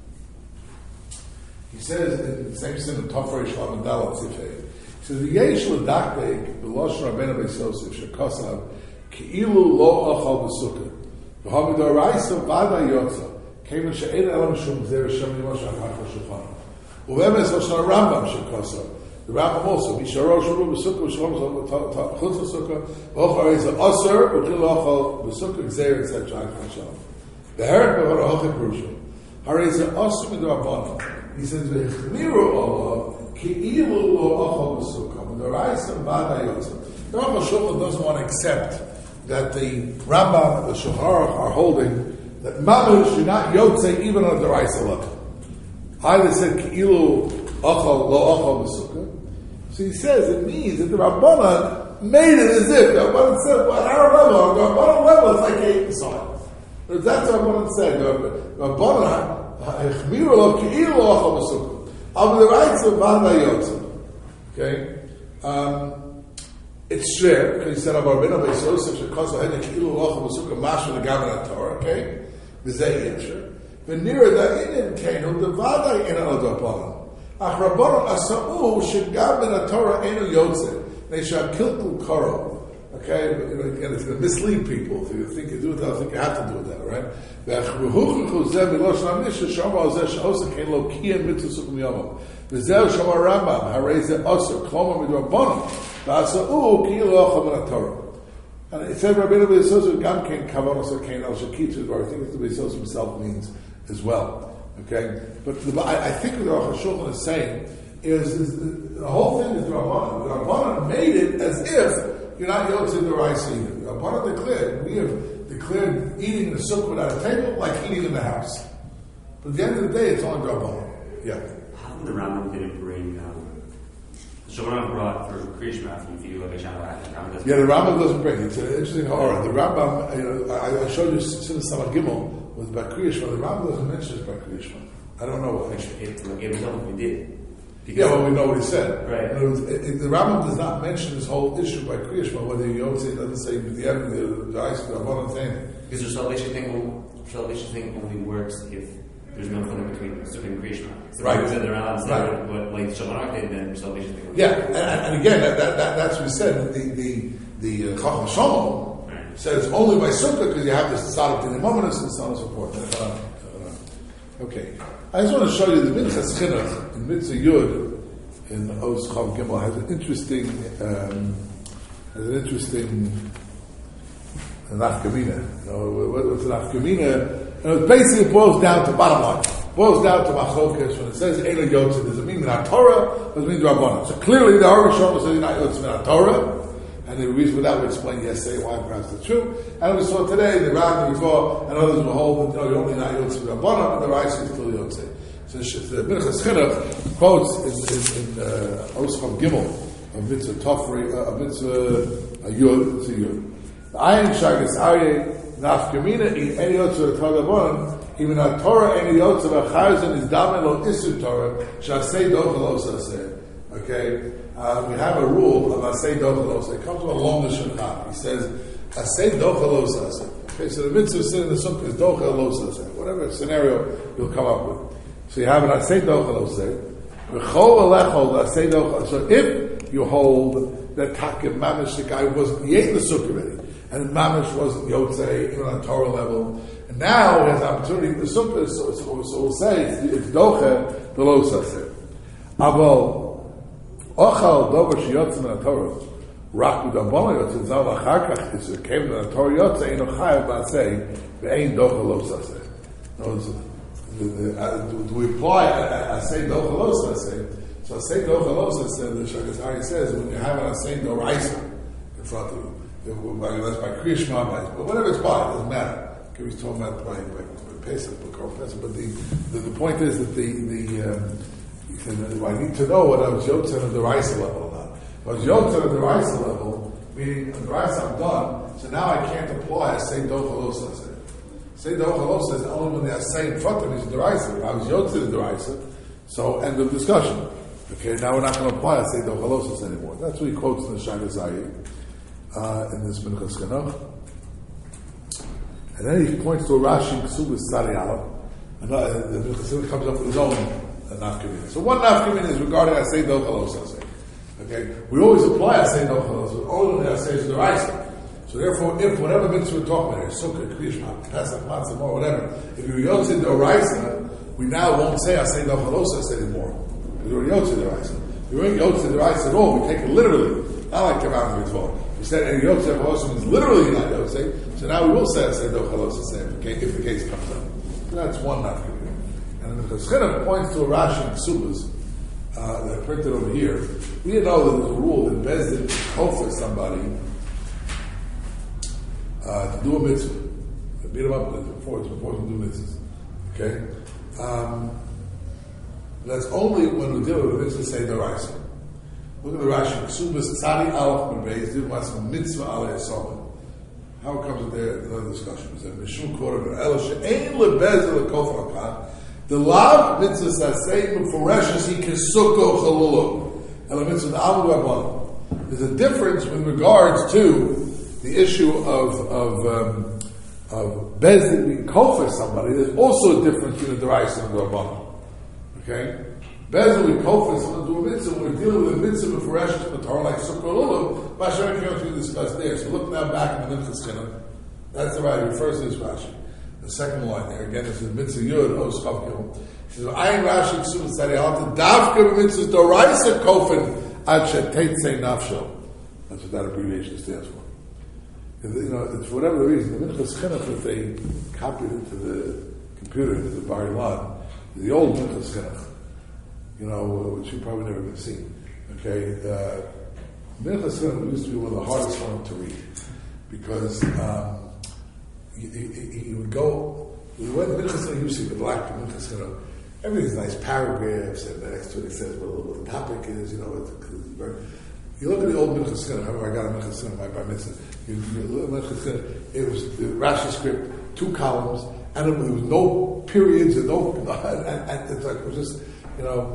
He says in the same sin of Tafrei Shlam and Dalat Sifei, he says, "V'yesh l'dakdek b'loshon Rabbeinu Beis Yosef shekosav ki'ilu lo achal b'sukkah v'havid oraisa v'ada yotza k'emen she'en elam shum zeh Hashem yimosh achar ha'shulchan u'vemes loshon Rambam shekosav." The Rambam also, Misharosh Rubu B'Sukkah, Shlomo Chutz B'Sukkah, V'ochar Eza Aser, U'chil Ochal B'Sukkah, Gzeir, et cetera. The Herek B'Hara Ochel Perusha, Hareza Aser M'Drabanan. He says, V'Chmiru Allah, Ki'ilu Lo Ochal B'Sukkah, V'Doraisa V'Ada Yotza. The Rambam Shulchan doesn't want to accept that the Rambam and the Shulchan Aruch are holding that Mamish should not Yotze even on the Doraisa level. Either said Ki'ilu Ochal Lo Ochal B'Sukkah. So he says it means that the Rabbanan made it as if the Rabbanan said, well, at our level, on the Rabbanan level, it's like eight inside. That's what Rabbanan said. The Rabbanan, Echmiru Lo Ki'ilu Lo Ochal B'Sukkah. Al B'Deraisa V'Ada Yotza. Okay? Um, it's fair, because he said, Abba Rabbeinu Beis Yosef, Shekosa Hene Ki'ilu Lo Ochal B'Sukkah, Masha L'Gavan HaTorah, okay? V'zeh Yetcher. V'nira Da'inin Kenu, the V'Ada Ina Al Rabbanan. Ach Rabbanon asa'u shegam ben Torah enu yotze. They shall kilkul karo. Okay, and it's going to mislead people. If you think you do it, I think you have to do it that, right? V'achruhuchu zeh milosh namisha shama ozeh she'osa kein lo kiyan mitzvah sukum yomam. V'zeh shama Rambam harei zeh osa kloma midrabanon v'asa'u ki lo ocham ben Torah. And it said Rabbeinu Beis Yosef gam kein kavanos kein al shekitzu, or I think it's the Beis Yosef himself means as well. Okay, but the, I, I think what the Aruch HaShulchan is saying is, is the, the whole thing is the Rabbanan. The Rabbanan made it as if you're not yotze the rice either. The Rabbanan declared, we have declared eating the sukkah without a table like eating in the house. But at the end of the day, it's only Rabbanan. Yeah. How come the Rambam didn't bring, um, the Shulchan brought for Kriya Shema from you, like a Rambam? Yeah, the Rambam doesn't bring it. It's an interesting horror. The Rambam, you know, I, I showed you since Samar Gimel, with Bakriya Shema, the Rambam doesn't mention it Bakriya Shema. I don't know why. It, it was done if we did. Yeah, well, we know what he said. Right. In other words, it, it, the Rambam does not mention this whole issue by Kriya Shema, whether you don't say, it doesn't say the end, the the ice, the Rabbanon thing. Because the salvation thing, salvation thing only works if there's no conflict between between Kriya Shema. So Right. if the Rambam Right. said but like Shalom did, then salvation thing. Yeah, and, and again, that, that, that, that's what we said. The the the uh, Chacham Shlomo Right. says only by Sukkah because you have this Tzaddik in the moment and so on and so forth. Uh, uh, okay, I just want to show you the Minchas Chinuch in Mitzvah Yud in Oz Chav Gimel has an interesting um, has an interesting nafkamina. You know, what, what's an nafkamina? You know, it basically boils down to bottom line. Boils down to machlokas. When it says Eila Yotze, does it mean Minat Torah or does it mean Rabbanan? So clearly the Aruch Shlomo says not Yotze Minat Torah. And the reason for that we explained yesterday why perhaps that's true. And we saw today the Rav before and others will hold that no, you're only not Yotze Rabbanan, and the Raisa is clearly Yotze. So the Minchas Chinuch quotes in, in, in uh, Oz Chav Gimel of Mitzvah Tofri, uh, of Mitzvah uh, Yud, it's a Yud. The Ayin Shagas Aryeh Nafkamina in any Yotze Torah Rabbanan, even a Torah any Yotze V'charzan is Damen Lo Isu Torah Shasei Doch Lo Saseh. Okay, uh, we have a rule of Asei Doch Lo Saseh. It comes from a long Shulchan. He says Asei Doch Lo Saseh. Okay, so the mitzvah sitting in the sukkah is Doch Lo Saseh. Whatever scenario you'll come up with. So you have an Asei Doch Lo Saseh. So if you hold that Takim Mamish, the guy wasn't, he ate in the sukkah already, and Mamish wasn't Yotzei, even on Torah level, and now he has an opportunity in the sukkah, so, so, so we'll say it's, it's Doche, the Lo Saseh. Aval, Ochal Dover Shiyotze Min Torah, Rak Udabon Yotzei, Zal Achar Kach, it came to the Torah Yotzei, Eno Chayav Ba'asei, Ve'ein Doche Lo Saseh. Do, do we apply Asei Doch Lo Saseh? So Asei Doch Lo Saseh, the Shagas Ari says, when you have an Asei Doraisa in front of you, by, that's by Kriya Shema, but whatever it's by, it doesn't matter. Okay, he's talking about by, by, by Pesach, by Korban Pesach, but the, the, the point is that the, the um, he said, well, I need to know whether I was Yotzei on the Doraisa level or not. If I was Yotzei on the Doraisa level, meaning on the Doraisa I'm done, so now I can't apply Asei Doch Lo Saseh. Say the Ochalo says only when they are saying in front of me is the Deraisa. I was Yotze the Deraisa, so end of discussion. Okay, now we're not going to apply Say the Ochalo anymore. That's what he quotes in the Shagas Aryeh, uh in this Minchas Chinuch. And then he points to a Rashi Ksubas Tzadi Aleph, and uh, the Minchas Chinuch comes up with his own uh, nafkamina. So one nafkamina is regarding Say the Ochalo. Okay, we always apply Say the Ochalo, only when they say is the Deraisa. So therefore, if whatever mitzvah we're talking about here, Sukkah, Kriya Shema, Pesach, Matzah, or whatever, if you're Yotzei D'Oraisa, we now won't say Asei Doch Lo Saseh anymore. Because we're Yotzei D'Oraisa. If we ain't Yotzei D'Oraisa at all, we take it literally. Not like Kavan Mitzvah. We said any Yotzei D'Oraisa means literally not Yotzei, so now we will say Asei Doch Lo Saseh if the case comes up. So that's one nafkamina. And the Chinuch points to a Rashi in Ksubas uh, that I printed over here. We didn't know that there's a rule that Bezdin kofar somebody Uh, to do a mitzvah, to beat him up before it's before to do mitzvahs. Okay, um, that's only when we deal with a mitzvah say the Raisa. Look at the Rashi. Ksubas Tzadi Aleph Bebeis did what's a mitzvah alei Yisrael. How comes it there? Another discussion. Is that Mishum Korah El She'ein Lebez LeKof Akan the lav mitzvah sasei Meforeshes He Kesuko Chalulo El Mitzvah Alu Rabbanon. There's a difference with regards to the issue of of um, of Bezdin being kol for somebody. There's also a difference between the Deraisa and the Rabbanon. Okay, Bezdin being kol for someone to do a mitzvah. We're dealing with a mitzvah for Reshes in the Torah like Sukkah Lulav. Mashiach came to discuss there. So look now back in the Minchas Chinuch. That's the right. He refers to this Rashi. The second line there again is the Mitzvah Yud Oz Chav Gimel. He says, "Ayin Rashi Ksubas Tzadi Aleph Davka Mitzvah Deraisa Kofin Ad Shetetzei Nafsho." That's what that abbreviation stands for. You know, it's for whatever the reason, the Minchas Chinuch, if they copied it to the computer, to the Bar Ilan, the old Minchas Chinuch, you know, which you've probably never been seen. Okay, uh, Minchas Chinuch used to be one of the hardest ones to read because um, he, he, he would go. When Minchas Chinuch, you see the black Minchas Chinuch, everything's nice paragraphs, and the next to it says what, what the topic is. You know, it's, it's very. You look at the old Minchas Chinuch. However, I got a Minchas Chinuch by by mitzvah. You, you look at Minchas Chinuch. It was the Rashi script, two columns, and it, there was no periods and no, and, and it's like it was just, you know,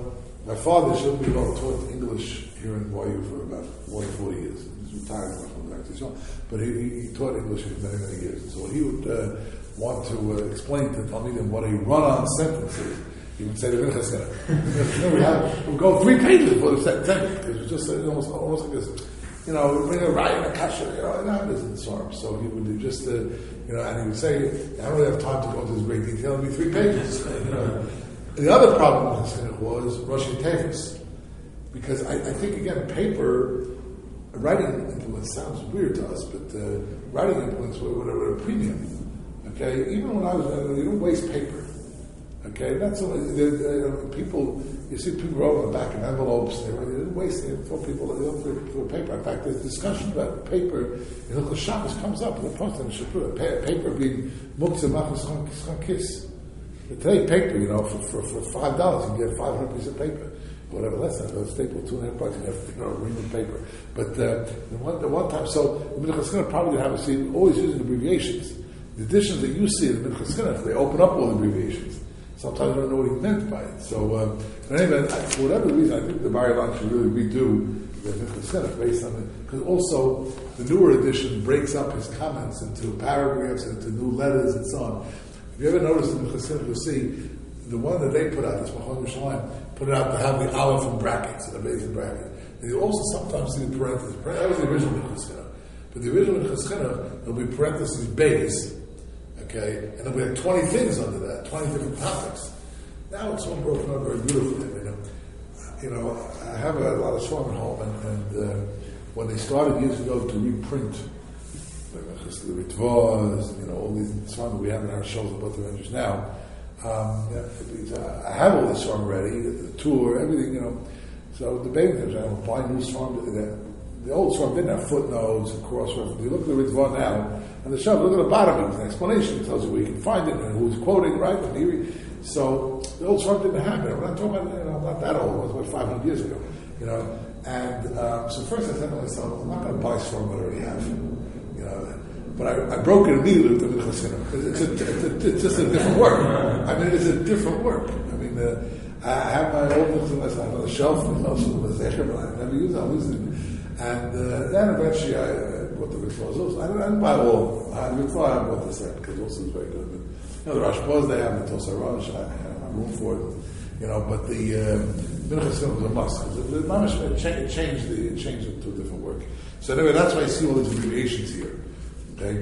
My father shouldn't be well taught English here in Y U for about more than forty years. He's retired from the University, but he, he taught English for many, many years. So he would uh, want to uh, explain to Talmidim what a run-on sentence is. He would say the Minchas Chinuch. we have we go three pages for the sentence. It was just uh, almost almost like this. You know, bring a raya and a kasha. You know, and that isn't Svarim. So he would just, uh, you know, and he would say, "I don't really have time to go into this great detail. It'll be three pages." You know. The other problem was Rosh Tevis, because I, I think again paper writing implements sounds weird to us, but uh, writing implements were, were, were a premium. Okay, even when I was, uh, you don't waste paper. Okay, that's so, uh, people. You see people wrote on the back of envelopes. They, they didn't waste it for people. They don't for, for paper. In fact, there's discussion about paper. You know, the Shabbos comes up in the post and Shapur, paper being muktzah machas kiss. Today, paper, you know, for, for, for five dollars, you can get five hundred pieces of paper, whatever. That's not a staple, two and a half bucks. You have, you know, a ream of paper. But uh, the one, the one time, so the Minchas Chinuch probably have a see always using abbreviations. The editions that you see in the Minchas Chinuch, they open up all the abbreviations. Sometimes you don't know what he meant by it. So, uh, anyway, for whatever reason, I think the Bar Ilan should really redo the Minchas Chinuch based on it, because also the newer edition breaks up his comments into paragraphs, into new letters, and so on. If you ever notice in the Chassidus, you'll see the one that they put out, this Machon Yerushalayim, put it out to have the aleph in brackets, and a base in brackets. And you also sometimes see the parentheses. That was the original Chassidus. But the original Chassidus, there'll be parentheses base, okay, and there'll be like twenty things under that, twenty different topics. Now it's all broken up very beautifully. I mean, you know, I have a lot of Swarm at home, and, and uh, when they started years ago to reprint the Ritvahs, you know, all these songs that we have in our shows about the Rangers now. Um, yeah, I have all this song ready, the, the tour, everything, you know. So the baby I will buy new songs. The, the old song didn't have footnotes and cross references. You look at the Ritvah now, and the show, look at the bottom, it's an explanation. It tells you where you can find it and who's quoting, right? And he, so the old song didn't have it. I'm not talking about, you know, I'm not that old. It was about five hundred years ago, you know. And um, so first I said to myself, I'm not going to buy song that I already have, you know. But I, I broke it immediately with the Minchas Chinuch. It's, it's, it's, it's just a different work. I mean, it's a different work. I mean, uh, I have my old Minchas Chinuch on the shelf, and also the Zecher, but I never use it. I'm losing it. And uh, then eventually I uh, bought the Ritvahs. I didn't, I didn't buy all. I Ritvah I bought the set, because also is very good. But, you know, the Rosh Paz, they have the Tosar Rosh. I have room for it. You know, but the uh, Minchas Chinuch was a must. Because it, it, it changed the, it changed it to a different work. So anyway, that's why I see all these abbreviations here. Okay,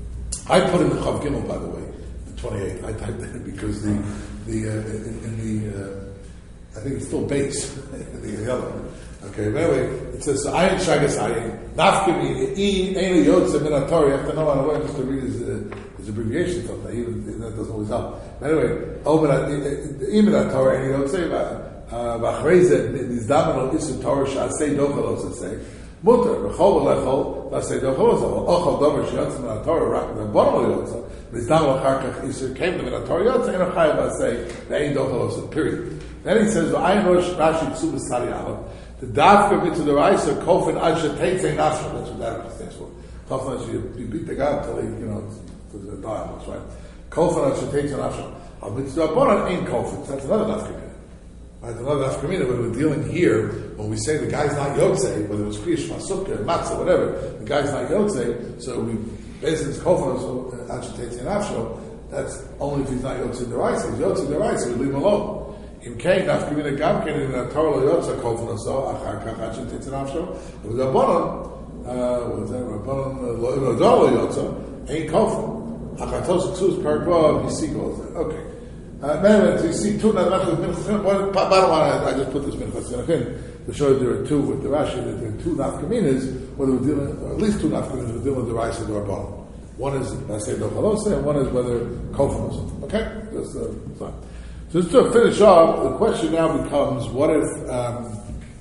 I put in the Chav Gimel, by the way, the twenty-eighth. I typed it in because the the uh, in, in the uh, I think it's still base in the other one. Okay, but anyway, it says Ayin Shagas Ayin Nafkemi E Ein Yotze Min HaTorah. You have to know how to learn just to read his, uh, his abbreviation. Sometimes even that doesn't always help. But anyway, Omen Min HaTorah Ein Yotze V'Achreze Nizdamel Isu Torah Shasei Dochel Osasei. Mutter, Rechol Lechol, let's say the Chol, Ochol Dover Shiyotz Min HaTorah Rak the Bonol Yotza, Nizdam Lacharkach Isur came to Min HaTorah Yotza, and Chayav say the Ein Dochel Osas. Period. Then he says the Ayin Rosh Rashi Tzubas Tari Aleph, the Dafka Mitzvah Deraisa Kofin Ad Sheteitze Nafsha. That's what that stands for. Kofin Ad you beat the guy until he, you know, there's a dialogue, right? Kofin Ad Sheteitze Nafsha. Al Mitzvah Bonan Ein Kofin. That's another Dafka. Right, another Afkamina, but we're dealing here, when we say the guy's not Yotzei, whether it was Kriyash, Masukah, Matzah, whatever, the guy's not Yotzei, so we basically it's Kofan, so Agitate and Afsho, that's only if he's not Yotzei Deraisa. He's Yotzei Deraisa, we leave him alone. In Kain, Afkamina Gamkin, in the Torah Yotza, Kofan, so Achar Kach Agitate and Afsho, with Rabbanon, uh, what was that, Rabbanon, Lodolo Yotza, ain't Kofan. Achatos Tzuz, Paragvav, Yisik, okay. Uh, man, so you see two, bottom line, I just put this Minchas Chinuch in to show you there are two, with the Rashi, that there are two nafkaminas, whether we're dealing, or at least two nafkaminas, we're dealing with the Raisa and the Rabbanon. One is, I say, Dochalose, and one is whether Kofan. Okay? That's uh, fine. So just to finish off, the question now becomes, what if, um,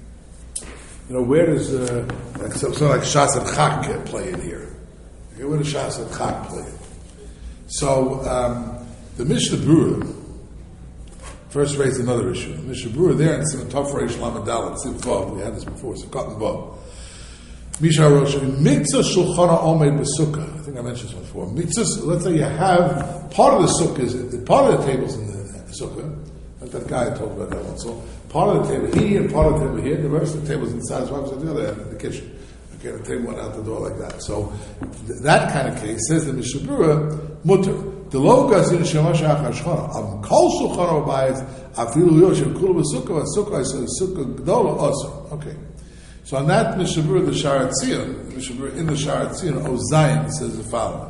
you know, where does, uh, like, something like Shas and Chak play in here? Okay, where does Shas and Chak play in? So, um, the Mishnah Berurah first raised another issue. The Mishnah Berurah there in Simon Tov Reish Lamed Dalet, Siv Vav, we had this before, so Cotton Vav. Misha Rosh, Mitzvah Shulchana Omed B'Sukkah. I think I mentioned this before. Mitzvah, let's say you have, part of the Sukkah is, part of the tables in the, the Sukkah, Like that guy I told about that one. So part of the table, he and part of the table here, the rest of the table is inside his wife's on the other end in the kitchen. Okay, the table went out the door like that. So th- that kind of case says the Mishnah Berurah mutter. The lo gazin shemash achashchana. Av kol shulchan abayis afilu yoshem kulu b'sukkah v'sukkah is sukkah gdola also. Okay. So on that Mishnah Berurah, the Shaar HaTziyun, the Mishnah Berurah in the Shaar HaTziyun, O Zion says the following.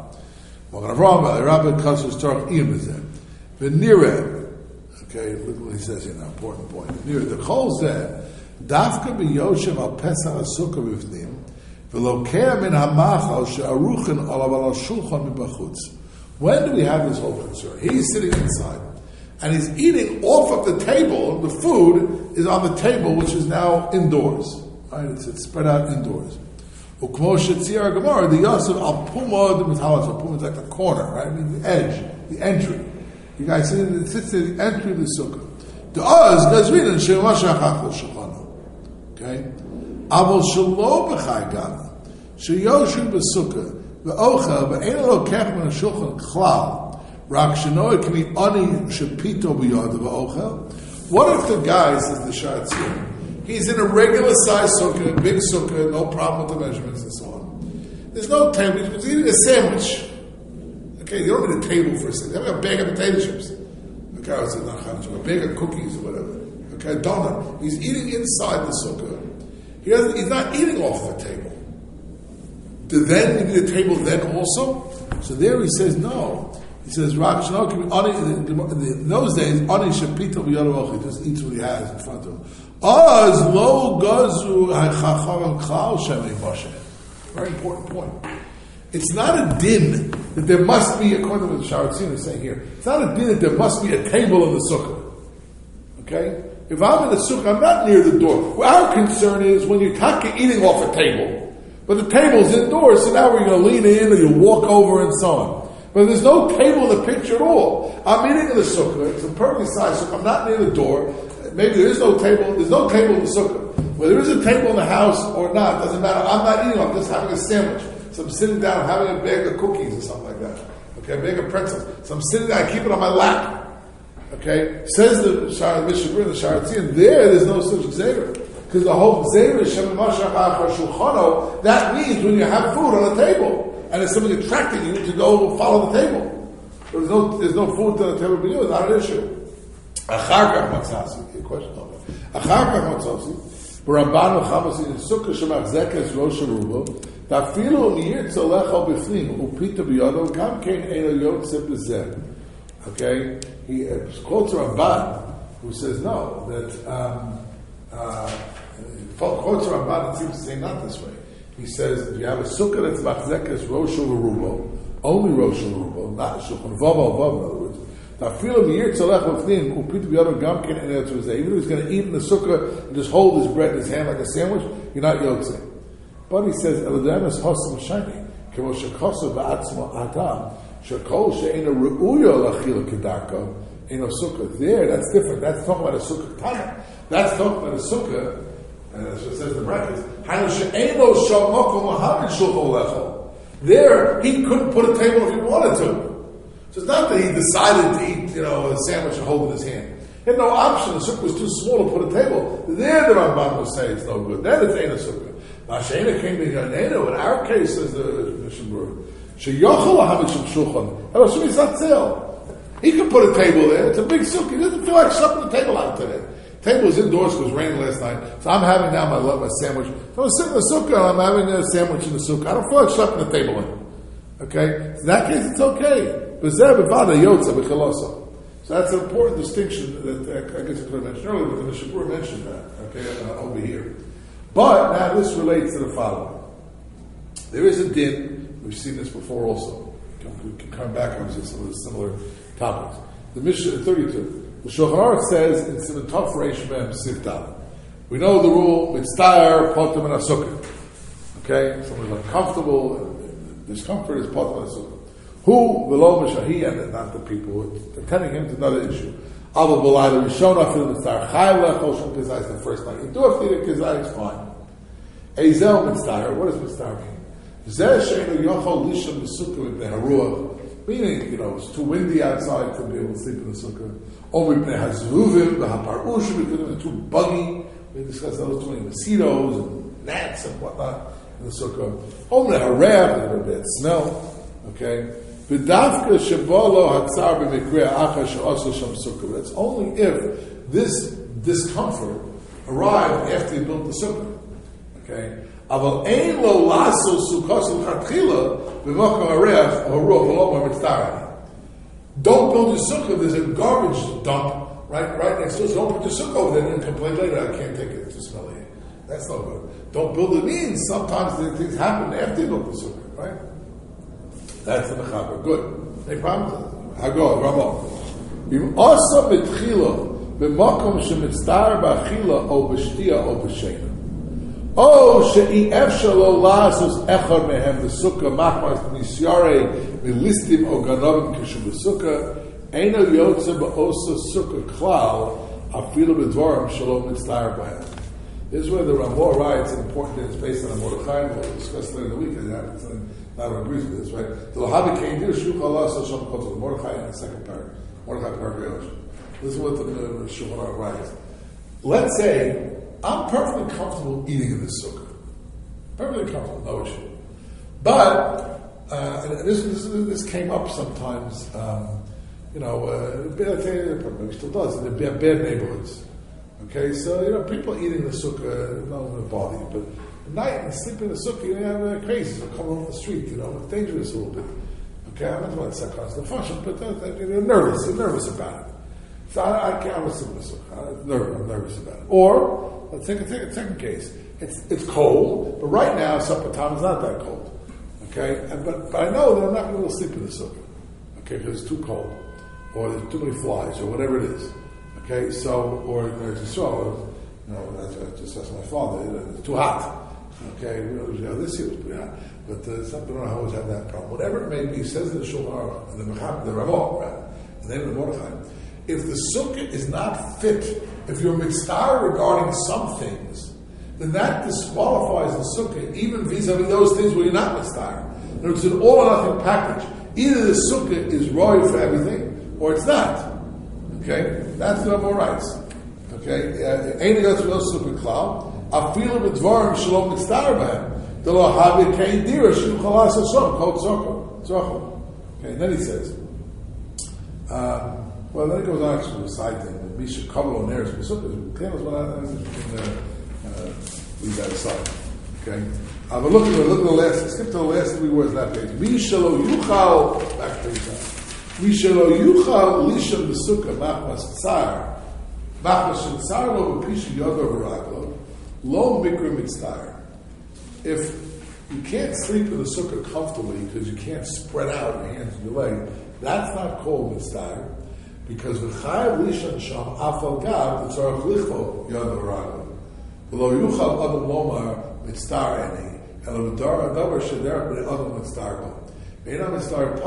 Rabbi Kassus Torah Iyam is there. V'nireh. Okay, look what he says here now. Important point. V'nireh. The chol zeh dafka b'yoshem al pesach ha-sukkah b'fnim v'lokeh min ha-machal she'aruchen alav al shulchan mibachutz. When do we have this whole concern? He's sitting inside and he's eating off of the table. The food is on the table, which is now indoors. Right? It's, it's spread out indoors. Ukmo shetzir Gemara, the yosef al puma the mitalas. Al puma is like the corner, right? I mean the edge, the entry. You guys see it sits at the entry of the sukkah. The oz gazrin and shemashach achol shulchana. Okay, avol shelo b'chai gam sheyoshim b'sukkah ve'ochel ve'ein lo kech min hashulchan klal rak shenoi k'mi ani shepito b'yod ve'ochel. What if the guy, says the Shaar HaTziyun, he's in a regular size sukkah, a big sukkah, no problem with the measurements and so on. There's no table, he's eating a sandwich. Okay, you don't need a table for a sandwich. Have a bag of potato chips. Okay, I was not a bag of cookies or whatever. Okay, a donut. He's eating inside the sukkah. He doesn't, he's not eating off the table. Do then you need a table then also? So there he says no. He says, in those days, Ani Shapito B'Yadav he just eats what he has in front of him. Az lo gazu ha'chacham klal shemei Moshe. Very important point. It's not a din that there must be, according to what the Shaar HaTziyun is saying here, it's not a din that there must be a table in the sukkah. Okay? If I'm in the sukkah, I'm not near the door. Well, our concern is when you're taka eating off a table, but the table's indoors, so now we're going to lean in or you walk over and so on. But there's no table in the picture at all. I'm eating in the sukkah. It's a perfectly sized sukkah. I'm not near the door. Maybe there is no table. There's no table in the sukkah. Whether there is a table in the house or not, doesn't matter. I'm not eating. I'm just having a sandwich. So I'm sitting down, having a bag of cookies or something like that. Okay, a bag of pretzels. So I'm sitting there, I keep it on my lap. Okay, says the Shar Mishnah Berurah, the Shaar HaTziyun, there, there's no such gzeira. Because the whole gzeira is Shem Mashach Achar Shulchano. That means when you have food on the table, and there's something attracting you to go follow the table. There's no, there's no food to the table for you, it's not an issue. Achar kach matzasi, your question on that. Achar kach matzasi, B'Ramban v'Chamasi, in Sukkah shemachzekes rosh harubo, tafilu miyir tzolechal b'fnim, upita b'yado, kam kein eno yotze b'zeh. Okay? He uh, quotes Ramban, who says no, that, um, uh, quotes Ramban, it seems to say not this way. He says, if you have a sukkah that's machzekes rosh harubo, only rosh harubo, not shulchan vava vava, in other words, tafilu miyir tzolech b'fnim, upita b'yado, kam kein eno yotze b'zeh. Even if he's going to eat in the sukkah and just hold his bread in his hand like a sandwich, you're not yotze. But he says, Elademus Hosam Shani, Kemo Shekosa Ba'atzma Adam, Shekol She'ena Re'uyo Lachila Kedarko, Eno Sukkah. There, that's different. That's talking about a Sukkah Tana. That's talking about a Sukkah, and that's what it says in the brackets, Hano She'eno Shamoko Muhammad Shulchon Lechel. There, he couldn't put a table if he wanted to. So it's not that he decided to eat, you know, a sandwich and hold it in his hand. He had no option. The Sukkah was too small to put a table. There, the Ramban will say it's no good. Then it's Eno Sukkah. Masha'ena came to Yanenu. In our case, says the Mishnah Berurah, sheyochel lahavishim shulchan. Eloshim is not sale. He could put a table there. It's a big sukkah. He doesn't feel like schlepping the table out today. The table was indoors because it was raining last night. So I'm having now my my sandwich. So I'm sitting in the sukkah and I'm having a sandwich in the sukkah. I don't feel like schlepping the table in. Okay? In that case, it's okay. But zeh b'vada yotza b'chalosa. So that's an important distinction that uh, I guess I could have mentioned earlier, but the Mishnah Berurah mentioned that. Okay, uh, over here. But now this relates to the following. There is a din, we've seen this before also. We can come back on some of the similar topics. The Mishnah thirty-two. The Shulchan Aruch says in Siman Tov Reish Mem Siftal. We know the rule, mitztayar potem and asukah. Okay? Someone's uncomfortable, and discomfort is potem and asukah. Who, below Mishahi, and not the people attending him, is another issue. Abba B'Layla Rishona Fil Mitzayar Chai Lechol Shum Kizai is the first night. You do have to eat a Kizai, it's fine. Eizel Mitzayar, what does Mitzayar mean? Zeh Sheinu Yochol Lishon B'Sukkah Ibn Haruach Meaning, you know, it's too windy outside to be able to sleep in the sukkah. Or we has ruvim, the haparush, we could have too buggy. We discussed those too many mosquitoes and gnats and whatnot in the sukkah. Only hareh, there's a bad smell. Okay. V'davka shebolo hatzar b'mikrea acha she'osa sham sukkah. But it's only if this discomfort arrived after you built the sukkah. Okay. Aval ein lo laso sukkos l'chatchila b'makom hareach or ruach v'lo mitzdarani. Don't build your sukkah. There's a garbage dump right right next to us. Don't put your sukkah over there and then complain later. I can't take it. It's too smelly. That's not good. Don't build it means sometimes the things happen after you build the sukkah, right? That's the mechaber. Good. Any problems? I go. Ramon. You also mitchila b'makom shemitzdar b'achila o b'shtia o b'sheina. Oh, she'i efshar lo lasos echad mehem the sukkah machmas nisyare milistim o ganovim kishum the sukkah eino yotze ba'osa sukkah klal afilu b'dvarim shalom mitzdar b'hem. This is where the Ramah writes, and important that it's based on a Mordechai, we'll discuss later in the week, and that's not what agrees with this, right? The Lahavi came here, Shulchan Allah, so Shem Chotz, the Mordechai in the second paragraph, Mordechai paragraph. This is what the Shulchan Allah writes. Let's say, I'm perfectly comfortable eating in this sukkah. Perfectly comfortable, no issue. But, uh, and this, this, this came up sometimes, um, you know, uh, maybe still does, in the bad neighborhoods. Okay, so, you know, people eating the sukkah, not going to bother you, but at night and sleeping in the sukkah, you know, they're crazy, so come off the street, you know, it's dangerous a little bit. Okay, I'm not about seconds, the function, but they're, they're nervous, they're nervous about it. So I, I can't, I'm sleeping in the sukkah, I'm nervous, I'm nervous about it. Or, let's take a, take a second case. It's it's cold, but right now, supper time is not that cold. Okay, and, but, but I know that I'm not going to sleep in the sukkah. Okay, because it's too cold, or there's too many flies, or whatever it is. Okay, so, or there's a so, you know, that's, I just asked my father, it's too hot. Okay, you know, this year was pretty hot, but uh, some people don't always have that problem. Whatever it may be, he says in the Shulchan Aruch, in the Mechab, the Ramah, right, and then the Mordechai, if the sukkah is not fit, if you're mitzvah regarding some things, then that disqualifies the sukkah, even vis-a-vis those things where you're not mitzvah. In other words, it's an all or nothing package. Either the sukkah is roy for everything, or it's not. Okay, that's the Ramah writes. Okay, ain't got to know sukkah cloud. I feel with dvarim shalom mitzvah b'hem. The lo havi kein dira shum chalas hasom kol tzoko tzoko. Okay, and then he says, um, well, then it goes on to the side thing. Misha kabel on there is sukkah. Clear as what I can leave that aside. Okay, uh, but look at the look at the last. Skip to the last three words of that page. Misha lo yuchal back page down. Mishalo yuchal lisham b'sukkah machmas tzar machmas tzar lo b'pisha yodo v'raglo lo mikra mitzvah. If you can't sleep in the sukkah comfortably because you can't spread out your hands and your legs, that's not called mitzvah, because v'chayav lisham sham afal gav v'tzarach lichvo yodo v'raglo v'lo yuchal adam lomar mitzvah eni elo v'dar adavar shederach b'nei adam mitzvah. It's a different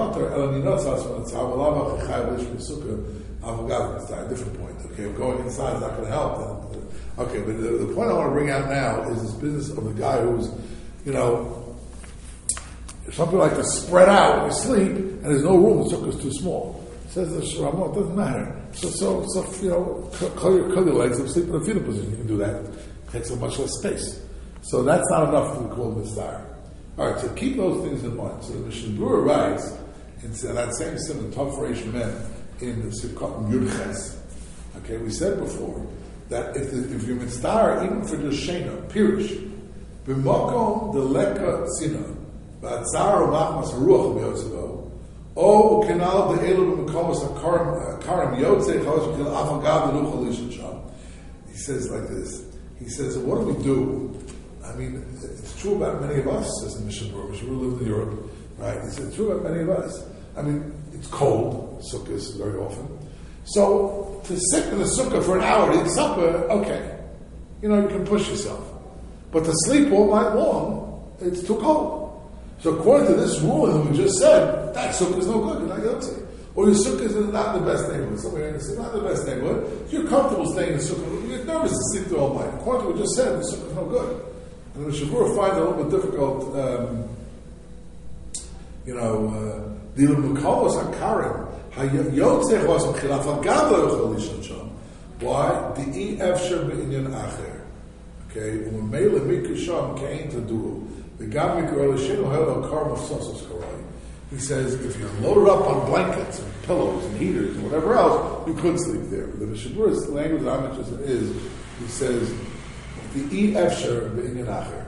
point. Okay, going inside is not going to help. Okay, but the, the point I want to bring out now is this business of the guy who's, you know, something like to spread out when you sleep and there's no room, the sukkah is too small. Says the Shramah, it doesn't matter. So, so, so you know, curl your, curl your legs and sleep in a fetal position. You can do that. It takes so much less space. So that's not enough to be called mitzvah. All right, so keep those things in mind. So the Mishnah Berurah writes in that same simon Tov Reish Men in the Sivkot Yudches. Okay, we said before that if the, if you're mitzvah, even for the shena, pirish, b'makom deleka tzina, b'atzar u'machmas haruach b'yotzavo, o kenal de'elu b'makomos hakarim yotzei chalosh k'il afagav v'luchal lishan sham. He says like this. He says, what do we do? I mean, it's true about many of us, says the Mishnah Berurah. Mishnah Berurah lived in Europe, right? He said, it's true about many of us. I mean, it's cold, sukkahs very often. So, to sit in the sukkah for an hour to eat supper, okay. You know, you can push yourself. But to sleep all night long, it's too cold. So according to this rule that we just said, that sukkah is no good, you're not guilty. Or your sukkah is not in the best neighborhood. Somewhere in the not in the best neighborhood. You're comfortable staying in the sukkah. You're nervous to sleep through all night. According to what we just said, the sukkah is no good. And the Shavur finds it a little bit difficult, um, you know, Dilu Mekavos Hakarim, Hayotzeh was Chilaf Hagav Lo Yochel Lishon Sham. Why? The E Efsher Be'inyan Acher. Okay, when Mele Mikasham came to do the Gam Mikro Shino Helo Karm of Sosos Karai. He says if you're loaded up on blankets and pillows and heaters and whatever else, you could sleep there. But the Mishabura's language of Amish is, he says, the E Efsher Be'inyan Acher.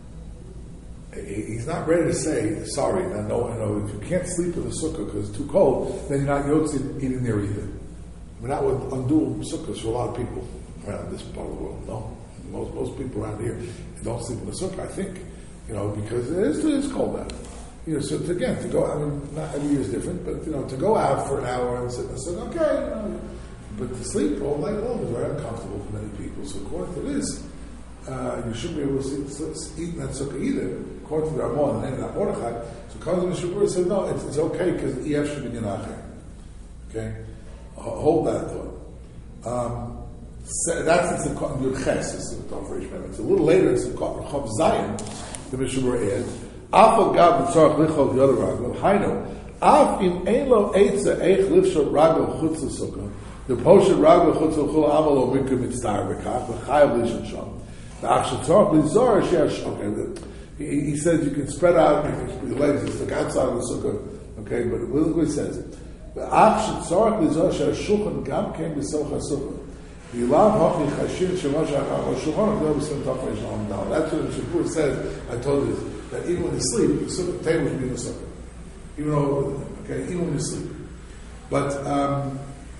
He's not ready to say, sorry, no, no, no, if you can't sleep in the sukkah because it's too cold, then you're not yotzid eating there either. I mean, that would undo sukkahs for a lot of people around this part of the world, no? Most most people around here don't sleep in the sukkah, I think, you know, because it is, it's cold out. You know, so to, again, to go, I mean, not every year is different, but, you know, to go out for an hour and sit in the sukkah, okay, you know, but to sleep all night long is very uncomfortable for many people. So according to this, uh, you shouldn't be able to sleep, eat in that sukkah either, according to the Ramon, the name of that Mordechai. So according to the Mishabura said, no, it's, it's okay because the E F should be Yanacher. Okay? Hold that thought. Um, So that's the Cotton Yud Ches. It's a little later. It's the Cotton Chav Zion. The Mishnah adds, "Afal Gav B'Tzarach Lichol the other Ragel Haino Af Im Ein Lo Eitza Eich Lifshot Ragel Chutz L'Sukkah the Poshet Ragel Chutz L'Chol Amal Lo Mikum Mitztar B'Kach V'Chayav Lishon Sham the Ach Shetzarach L'Zor Shesh." Okay, he, he says you can spread out your legs and stick outside of the sukkah. Okay, but look what he says. The Ach Shetzarach L'Zor Shesh Shulchan Gam Kem B'Soch HaSukkah. That's what the Shapur says. I told you this, that even when you sleep, the sukkah table should be in the sukkah. Even though, okay, even when you sleep. But, um,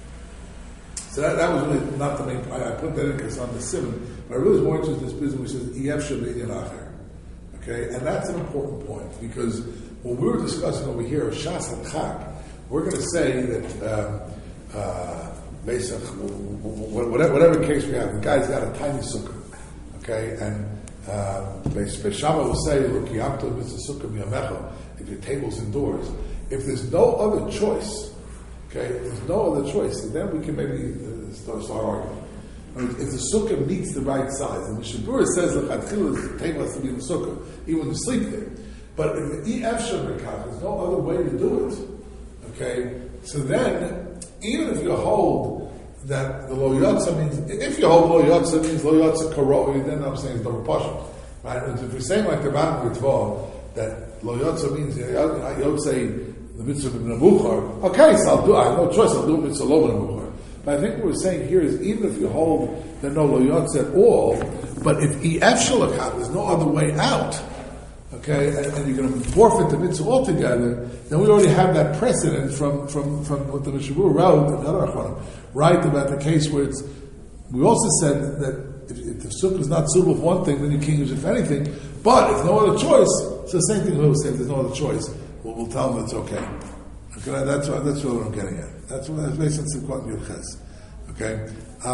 so that, that was really not the main point. I put that in because on the Simon, but I really was more interested in this business which says, E F should be in Acher. Okay, and that's an important point because when we were discussing over here, Shas and Chak, we're going to say that, um, uh, Basically, whatever, whatever case we have, the guy's got a tiny sukkah, okay, and uh, Shama will say, "Look, yamto mitzvah sukkah miyamecha." If your table's indoors, if there's no other choice, okay, if there's no other choice, then we can maybe uh, start, start arguing. I mean, if the sukkah meets the right size, and the Mishabura says that the table has to be in the sukkah, even when you sleep there. But if the E F Shabbat, there's no other way to do it, okay. So then, even if you hold that the lo yotza means, if you hold lo yotza means lo yotza karoi, then I'm saying it's no pasha, right? And if you're saying like the Ram Ritva, that lo yotza means I would say the mitzvah of nemuchar. Okay, so I'll do. I have no choice. I'll do mitzvah lo nemuchar. But I think what we're saying here is even if you hold that no lo yotza at all, but if ef shalakat, there's no other way out. Okay, and, and you're going to forfeit the mitzvah altogether, then we already have that precedent from, from, from what the Mishabur wrote, and the other Achronim, right, about the case where it's, we also said that if, if the sukkah is not suitable for one thing, then you can't use it for anything, but if no other choice, it's the same thing we will say, if there's no other choice, we'll, we'll tell them it's okay. Okay, that's what, that's what I'm getting at. That's what, that's based on Simchat Yud Ches. Okay,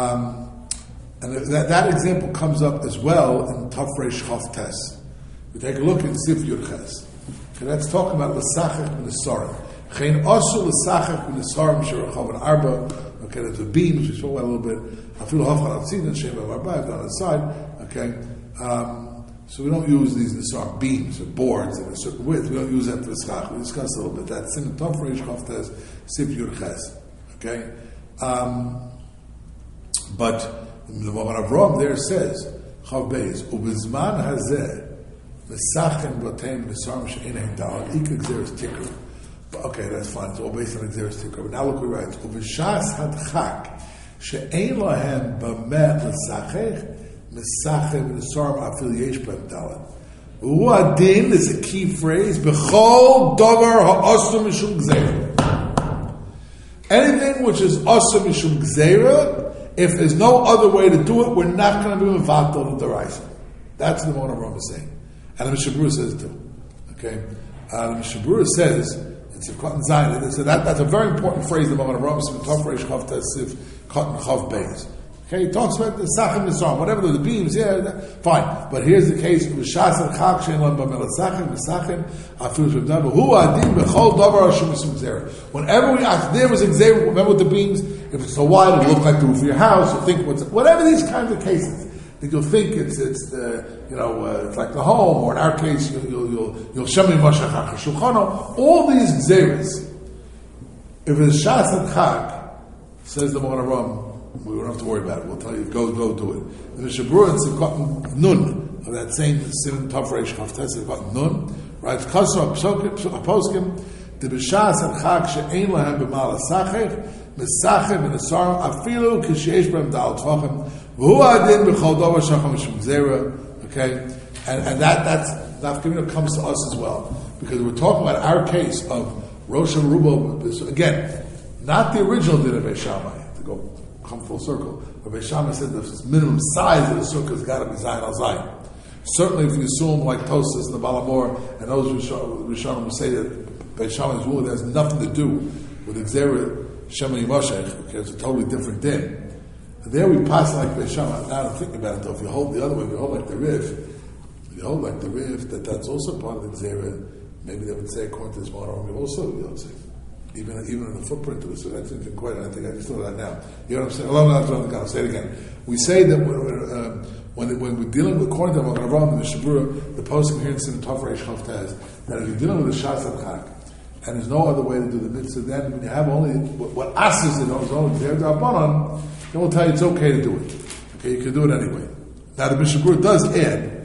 um, and that, that example comes up as well in Tafresh Chav Tes. We take a look at Sif Yud Ches. Okay, that's talking about l'sachach b'nesarim. Chein asu l'sachach b'nesarim sherachav arba. Okay, that's the beams. We spoke about a little bit. Afilu hafchan atzidin sheim b'arba. Down the side. Okay, um, so we don't use these nesarim beams or boards in a certain width. We don't use that for l'sachach. We discussed a little bit that. Sim Tafresh Chav Tes Sif Yud Ches. Okay, um, but the Magen Avraham there says Chav Beis ubizman hazeh. Mesachem b'teim nesarim she'ein dal ikar gzeres tikkur. Okay, that's fine. It's all based on gzeres tikkur. But now look what he writes. Uv'shas hadchak she'ein lahem b'meh l'sachech mesachem nesarim afil yesh b'em dalet. U'hu adin is a key phrase. B'chol davar ha'asur mishum gzeira. Anything which is asur mishum gzeira, if there's no other way to do it, we're not going to be mevatel the deraisa. That's the one Rambam is saying. And the Mishabura says it too. Okay? Uh, the Mishabura says, it's a Cotton Zion, so that, that's a very important phrase, the Magen Avraham says, Tafresh Chav Tesif, Cotton Chav Beis. Okay, he talks about the Sachem Nisram, whatever the beams, yeah, that, fine. But here's the case, V'shas and Chak, Shein Lam B'mel Sachem, V'sachem, Afilu Shem Hu Adin B'chol Davar Hashem Mishum Gzeira. Whenever we ask, there was a Gzeira, remember with the beams, if it's so wide, it'll look like the roof of your house, you think what's, whatever these kinds of cases. That you'll think it's it's the you know uh, it's like the home, or in our case you'll you'll you'll you'll shemi mashachach shulchano. All these gzeres, If it's Shas and Chag, says the Moran Aram, we don't have to worry about it. We'll tell you, go, go do it. The Mishnah Berurah and Sivkot Nun, of that same Simon Tov Reish Chavtes Sivkot Nun, right? Kasra Psokim, Poskim, the B'Shas and Chag she'ein lahem b'mal ha'sachech, Mesachem and Asarim afilu k'sheish b'em dal tvachim v'hu adin b'chol dover shacham mishum zera. Okay, and and that that's nafkamina comes to us as well, because we're talking about our case of Rosh Harubo. Again, not the original din of Beis Shammai, to go come full circle. But Beis Shammai said the minimum size of the sukkah has got to be Zayin al Zayin. Certainly, if you assume like Tosas and the Balamor and those Rishonim will say that Beis Shammai's rule has nothing to do with Xera Shema Yimashech, okay, it's a totally different din. There we pass like Beis Shammai. Now I'm thinking about it though, if you hold the other way, if you hold like the Riv, if you hold like the Riv, that that's also part of the Xera, maybe they would say according to this model, also, you know, say, even, even in the footprint of the sukkah, that's interesting quite, I think I just thought of that now. You know what I'm saying? Allah, I'll say it again. We say that when, uh, when, when we're dealing with, according to Moran Aram and the Shabura, the posting here in Simon Tov Reish Chavtes, that if you're dealing with a Shas and Chag, and there's no other way to do the mitzvah, then when you have only what, what asks it is only there to Rabbanan, then we'll tell you it's okay to do it. Okay, you can do it anyway. Now the Mishnah Berurah does add,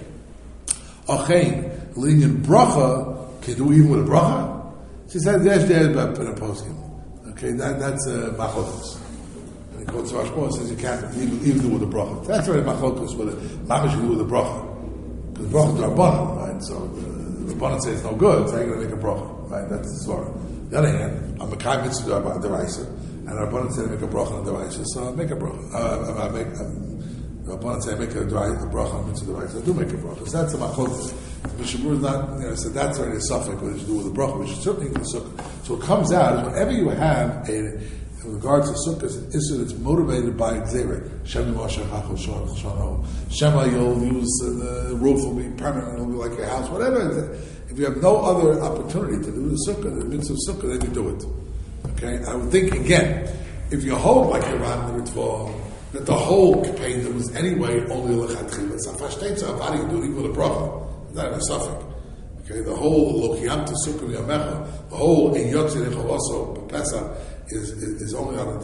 Achein, linyan bracha, can you do it even with a bracha? She said, there's there about in a poskim. Okay, that, that's a uh, machlokas. And he quotes Rosh Hashanah, says you can't even, even do it with a bracha. That's right, machlokas, but mamish you do it with a bracha. Because bracha is Rabbanan, right? So the Rabbanan says it's no good, so you're going to make a bracha. Right, that's the story. On the other hand, I'm a kai mitzvah on the Raisa, and Rabbanan said make a bracha on the Raisa, so I make a bracha. Uh, I make Rabbanan said make a, a bracha on mitzvah the Raisa. I do make a bracha. So that's a machlokas. Mishnah Berurah is not, you know, so that's already a suffix what you do with a bracha, which is certainly in the sukkah. So what comes out is whenever you have a, in regards to sukkahs, an issue that's motivated by Xera, Shema Moshe Chachol Shano, Shema, you'll use uh, the roof will be permanent, it'll be like your house, whatever. If you have no other opportunity to do the sukkah, the mitzvah sukkah, then you do it. Okay? I would think, again, if you hold like the Ran the Ritva, that the whole campaign was anyway only lechatchila. It's a fashtetza. How do you do it even with a bracha? It's not a suffix. Okay? The whole lokiyam to sukkah yamecha, the whole inyotzi nechavaso pesach is is only on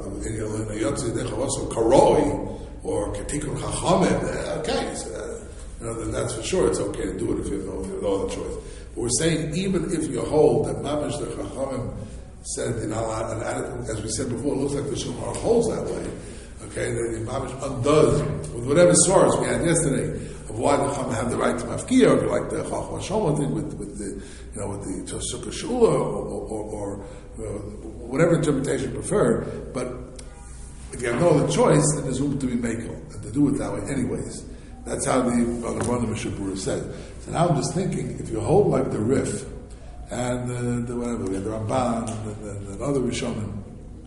a inyotzi nechavaso karoi or ketikun chachamim. Okay. So, you know, then that's for sure. It's okay to do it if you have no, you have no other choice. But we're saying even if you hold that mamish the chachamim said in Allah, and as we said before, it looks like the Shulchan Aruch holds that way. Okay, that the mamish undoes with whatever source we had yesterday of why the chachamim have the right to mafkiya, or like the chacham shoma thing with, with the you know with the sukkah shula or, or, or, or uh, whatever interpretation you prefer. But if you have no other choice, then there's room to be makel and to do it that way, anyways. That's how the Rabbanan and Mishnah Berurah said. So now I'm just thinking, if you hold like the Rif, and uh, the whatever, we have the Ramban, and, and, and other Rishonim,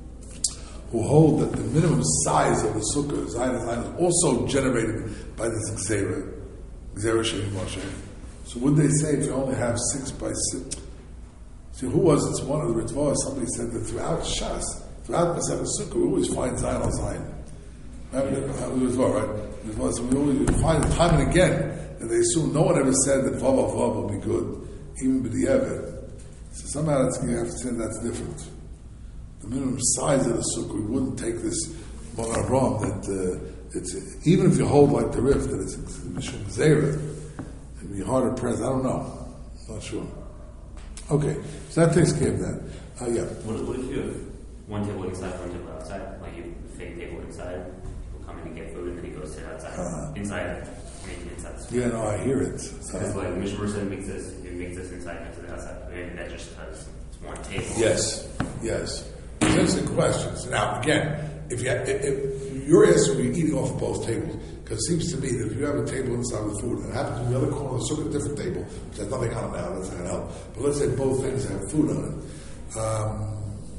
who hold that the minimum size of the Sukkah, Zayin Zayin, is also generated by this Xera, Xera Shema Moshe. So would they say if you only have six by six? See, who was it? One of the Ritvah, somebody said that throughout Shas, throughout Masechet Sukkah, we always find Zayin al Zayin. Remember the Ritvah, right? So we always find time and again, and they assume no one ever said that Vav of Vav will be good, even B'di'evet. So somehow it's, you have to say that's different. The minimum size of the sukkah, we wouldn't take this Moran Aram that uh, it's even if you hold like the Rif that it's Mishum Zera, it'd be harder to press. I don't know, I'm not sure. Okay, so that takes care of that. Uh, yeah. What, what if you have one table inside, one table outside? Like you have a fake table inside. Come in and get food, and then he goes sit outside, uh, inside, maybe inside. The yeah, no, I hear it. Because like Mishnah Berurah makes this, he makes this inside next to the outside. Maybe that just has it's one table. Yes, yes. Those are questions. Now, again, if you if, if you're asking me eating off of both tables, because it seems to me that if you have a table inside with food, and it happens in the other corner of the sukkah, a different table, which has nothing on it now, that's not going to help. But let's say both things have food on it. Um,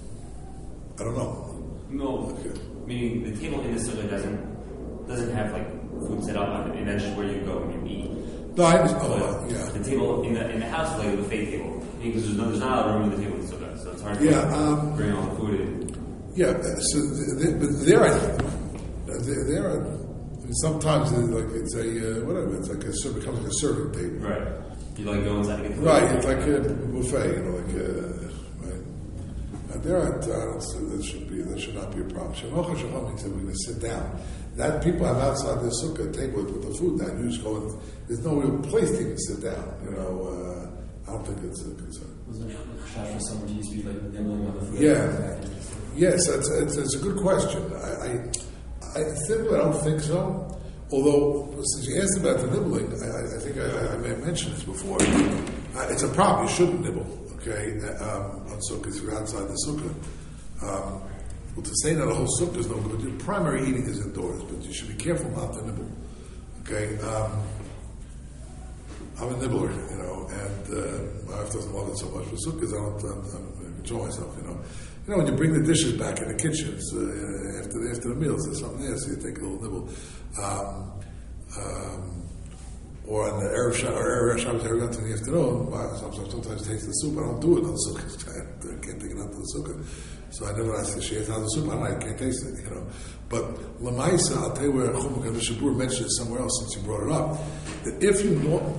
I don't know. No. Okay. Meaning the table in the sukkah doesn't doesn't have like food set up on it, and that's just where you go when you eat. No, I just, oh, yeah. The table in the in the house is like a buffet table because there's, no, there's not a lot of room in the table in the sukkah, so it's hard to yeah, like, um, bring all the food in. Yeah, so they, but there I think there, there are sometimes it's like it's a uh, whatever it's like a it becomes like a serving table. Right. You like go inside and get food. Right, it's like a buffet, you know, like a, right. there, I don't see that should be that should not be a problem. Shemocha Shacham means that we're going to sit down. That people have outside the sukkah table with the food down. You just go and there's no real place to even sit down. You know, uh, I don't think it's a concern. Was there a for someone to use to be like nibbling on the food? Yeah. Yes, it's, it's, it's a good question. I, I, I simply don't think so. Although, since you asked about the nibbling, I, I think I, I may have mentioned this before. Uh, it's a problem. You shouldn't nibble, okay, um, on sukkah if you're outside the sukkah. Um, well, to say that the whole sukkah is no good, your primary eating is indoors, but you should be careful not to nibble, okay? Um, I'm a nibbler, you know, and uh, my wife doesn't love it so much for sukkahs. I don't, I don't enjoy myself, you know. You know, when you bring the dishes back in the kitchen uh, after the, after the meals, there's something there, so you take a little nibble. Um, um, or on the Erev Shabbos, Erev in the afternoon, I sometimes, sometimes taste the soup. I don't do it on the sukkah. I can't take it out to the sukkah. So I never ask the sheikhs how the soup. I don't know, I can't taste it, you know. But Lamaisa, I'll tell you where Chumuk and Shabur mentioned it somewhere else since you brought it up, that if you know,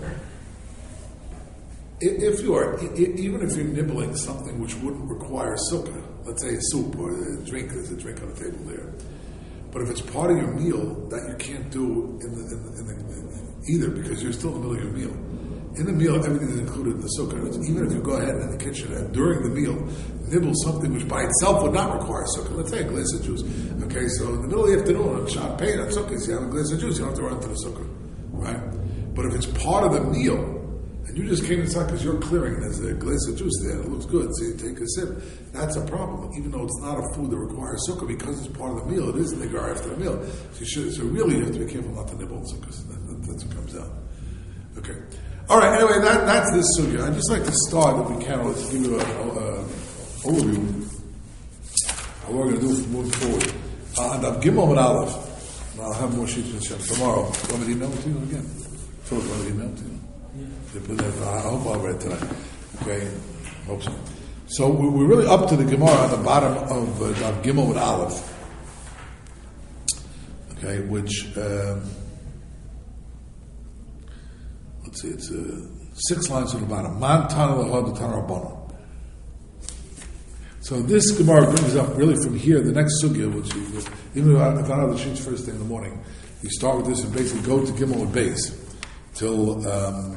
if you are, even if you're nibbling something which wouldn't require sukkah, let's say a soup or a drink, there's a drink on the table there. But if it's part of your meal, that you can't do in the, in the, in the, in either, because you're still in the middle of your meal. In the meal, everything is included in the sukkah. Even if you go ahead in the kitchen and during the meal nibble something which by itself would not require sukkah, let's say a glass of juice. Okay, so in the middle of the afternoon, on Shabbat Pei, on sukkah, you have a glass of juice, you don't have to run to the sukkah, right? But if it's part of the meal, and you just came inside because you're clearing, and there's a glass of juice there, and it looks good, so you take a sip, that's a problem, even though it's not a food that requires sukkah, because it's part of the meal, it is nigar after the meal. So, you should, so really you have to be careful not to nibble on sukkah, that, that, that's what comes out. Okay. All right, anyway, that, that's this sugya. I'd just like to start, if we can, let's give you an overview of what we're going to do moving forward. Uh, and I've given them an Aleph, and I'll have more sheets with Shem tomorrow. Want me to email it to you again? Philip, want me to email it to you? Yeah. I hope I'll read tonight. Okay, hope so. So we're really up to the Gemara at the bottom of uh, Daf Gimel with Aleph. Okay, which, um, let's see, it's uh, six lines at the bottom. Man Tana L'Hod Tana Rabbana. So this Gemara brings up really from here the next sugya, which is, even if I don't have the sheets first thing in the morning, you start with this and basically go to Gimel with base till um,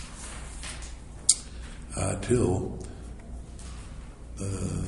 uh, till uh,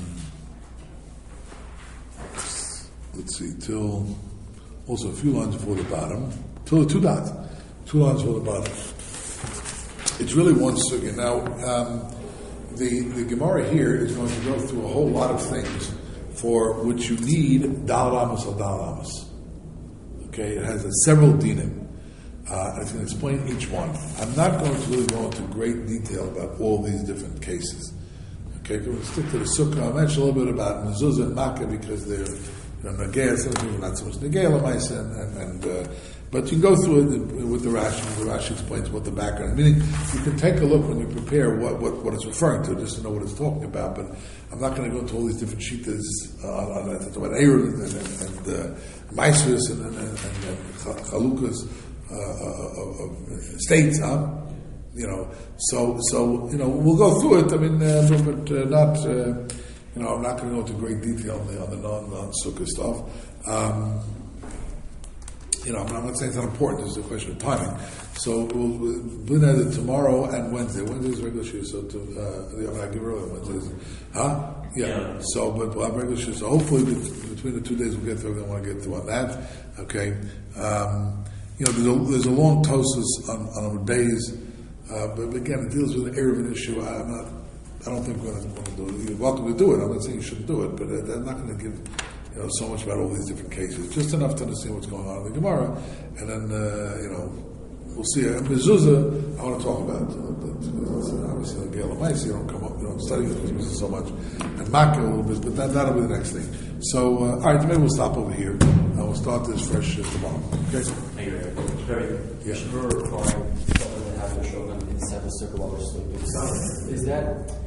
let's see, till also a few lines before the bottom, till the two dots, two lines before the bottom. It's really one sugya. Now, um, the the Gemara here is going to go through a whole lot of things for which you need dal amos or dal amos. Okay, it has a several dinim. Uh, I can explain each one. I'm not going to really go into great detail about all these different cases. Okay, we'll stick to the sukkah. I'll mention a little bit about mezuzah and makkah because they're you know, nagea, some people are not so much nagea l'maisa, and, and uh, but you can go through it with the Rashi. The Rashi explains what the background. Meaning, you can take a look when you prepare what, what, what it's referring to, just to know what it's talking about. But I'm not going to go into all these different shitas uh, on that. It's about Erev and, and, and uh, Maisvus and, and, and, and Chalukas. Uh, of, of states, huh? You know, so so you know we'll go through it. I mean, uh, but uh, not uh, you know I'm not going to go into great detail on the, on the non non sukkah stuff. Um, you know, I'm not saying it's not important. It's a question of timing. So we'll we'll do it tomorrow and Wednesday. Wednesday is regular shiur, so to uh, I mean, I give earlier Wednesdays, huh? Yeah. yeah. So, but we'll have regular shiur. So hopefully between the two days we'll get through everything I want to get through on that. Okay. Um, You know, there's a, there's a long tosus on, on days, uh, but again, it deals with an Erev issue. I, I'm not, I don't think we're going to do it. You're welcome to do it. I'm not saying you shouldn't do it, but I'm not going to give you know so much about all these different cases. Just enough to understand what's going on in the Gemara, and then uh, you know we'll see. And mezuzah, I want to talk about. But obviously, the Gala Mice, you don't come up, you don't study mezuzah so much, and makkah a little bit, but that that'll be the next thing. So, uh, all right, maybe we'll stop over here. And we'll start this fresh uh, tomorrow. Okay. Very good. Yeah. Sure, requiring someone to have the shogun in seven circle while they're sleeping. Is that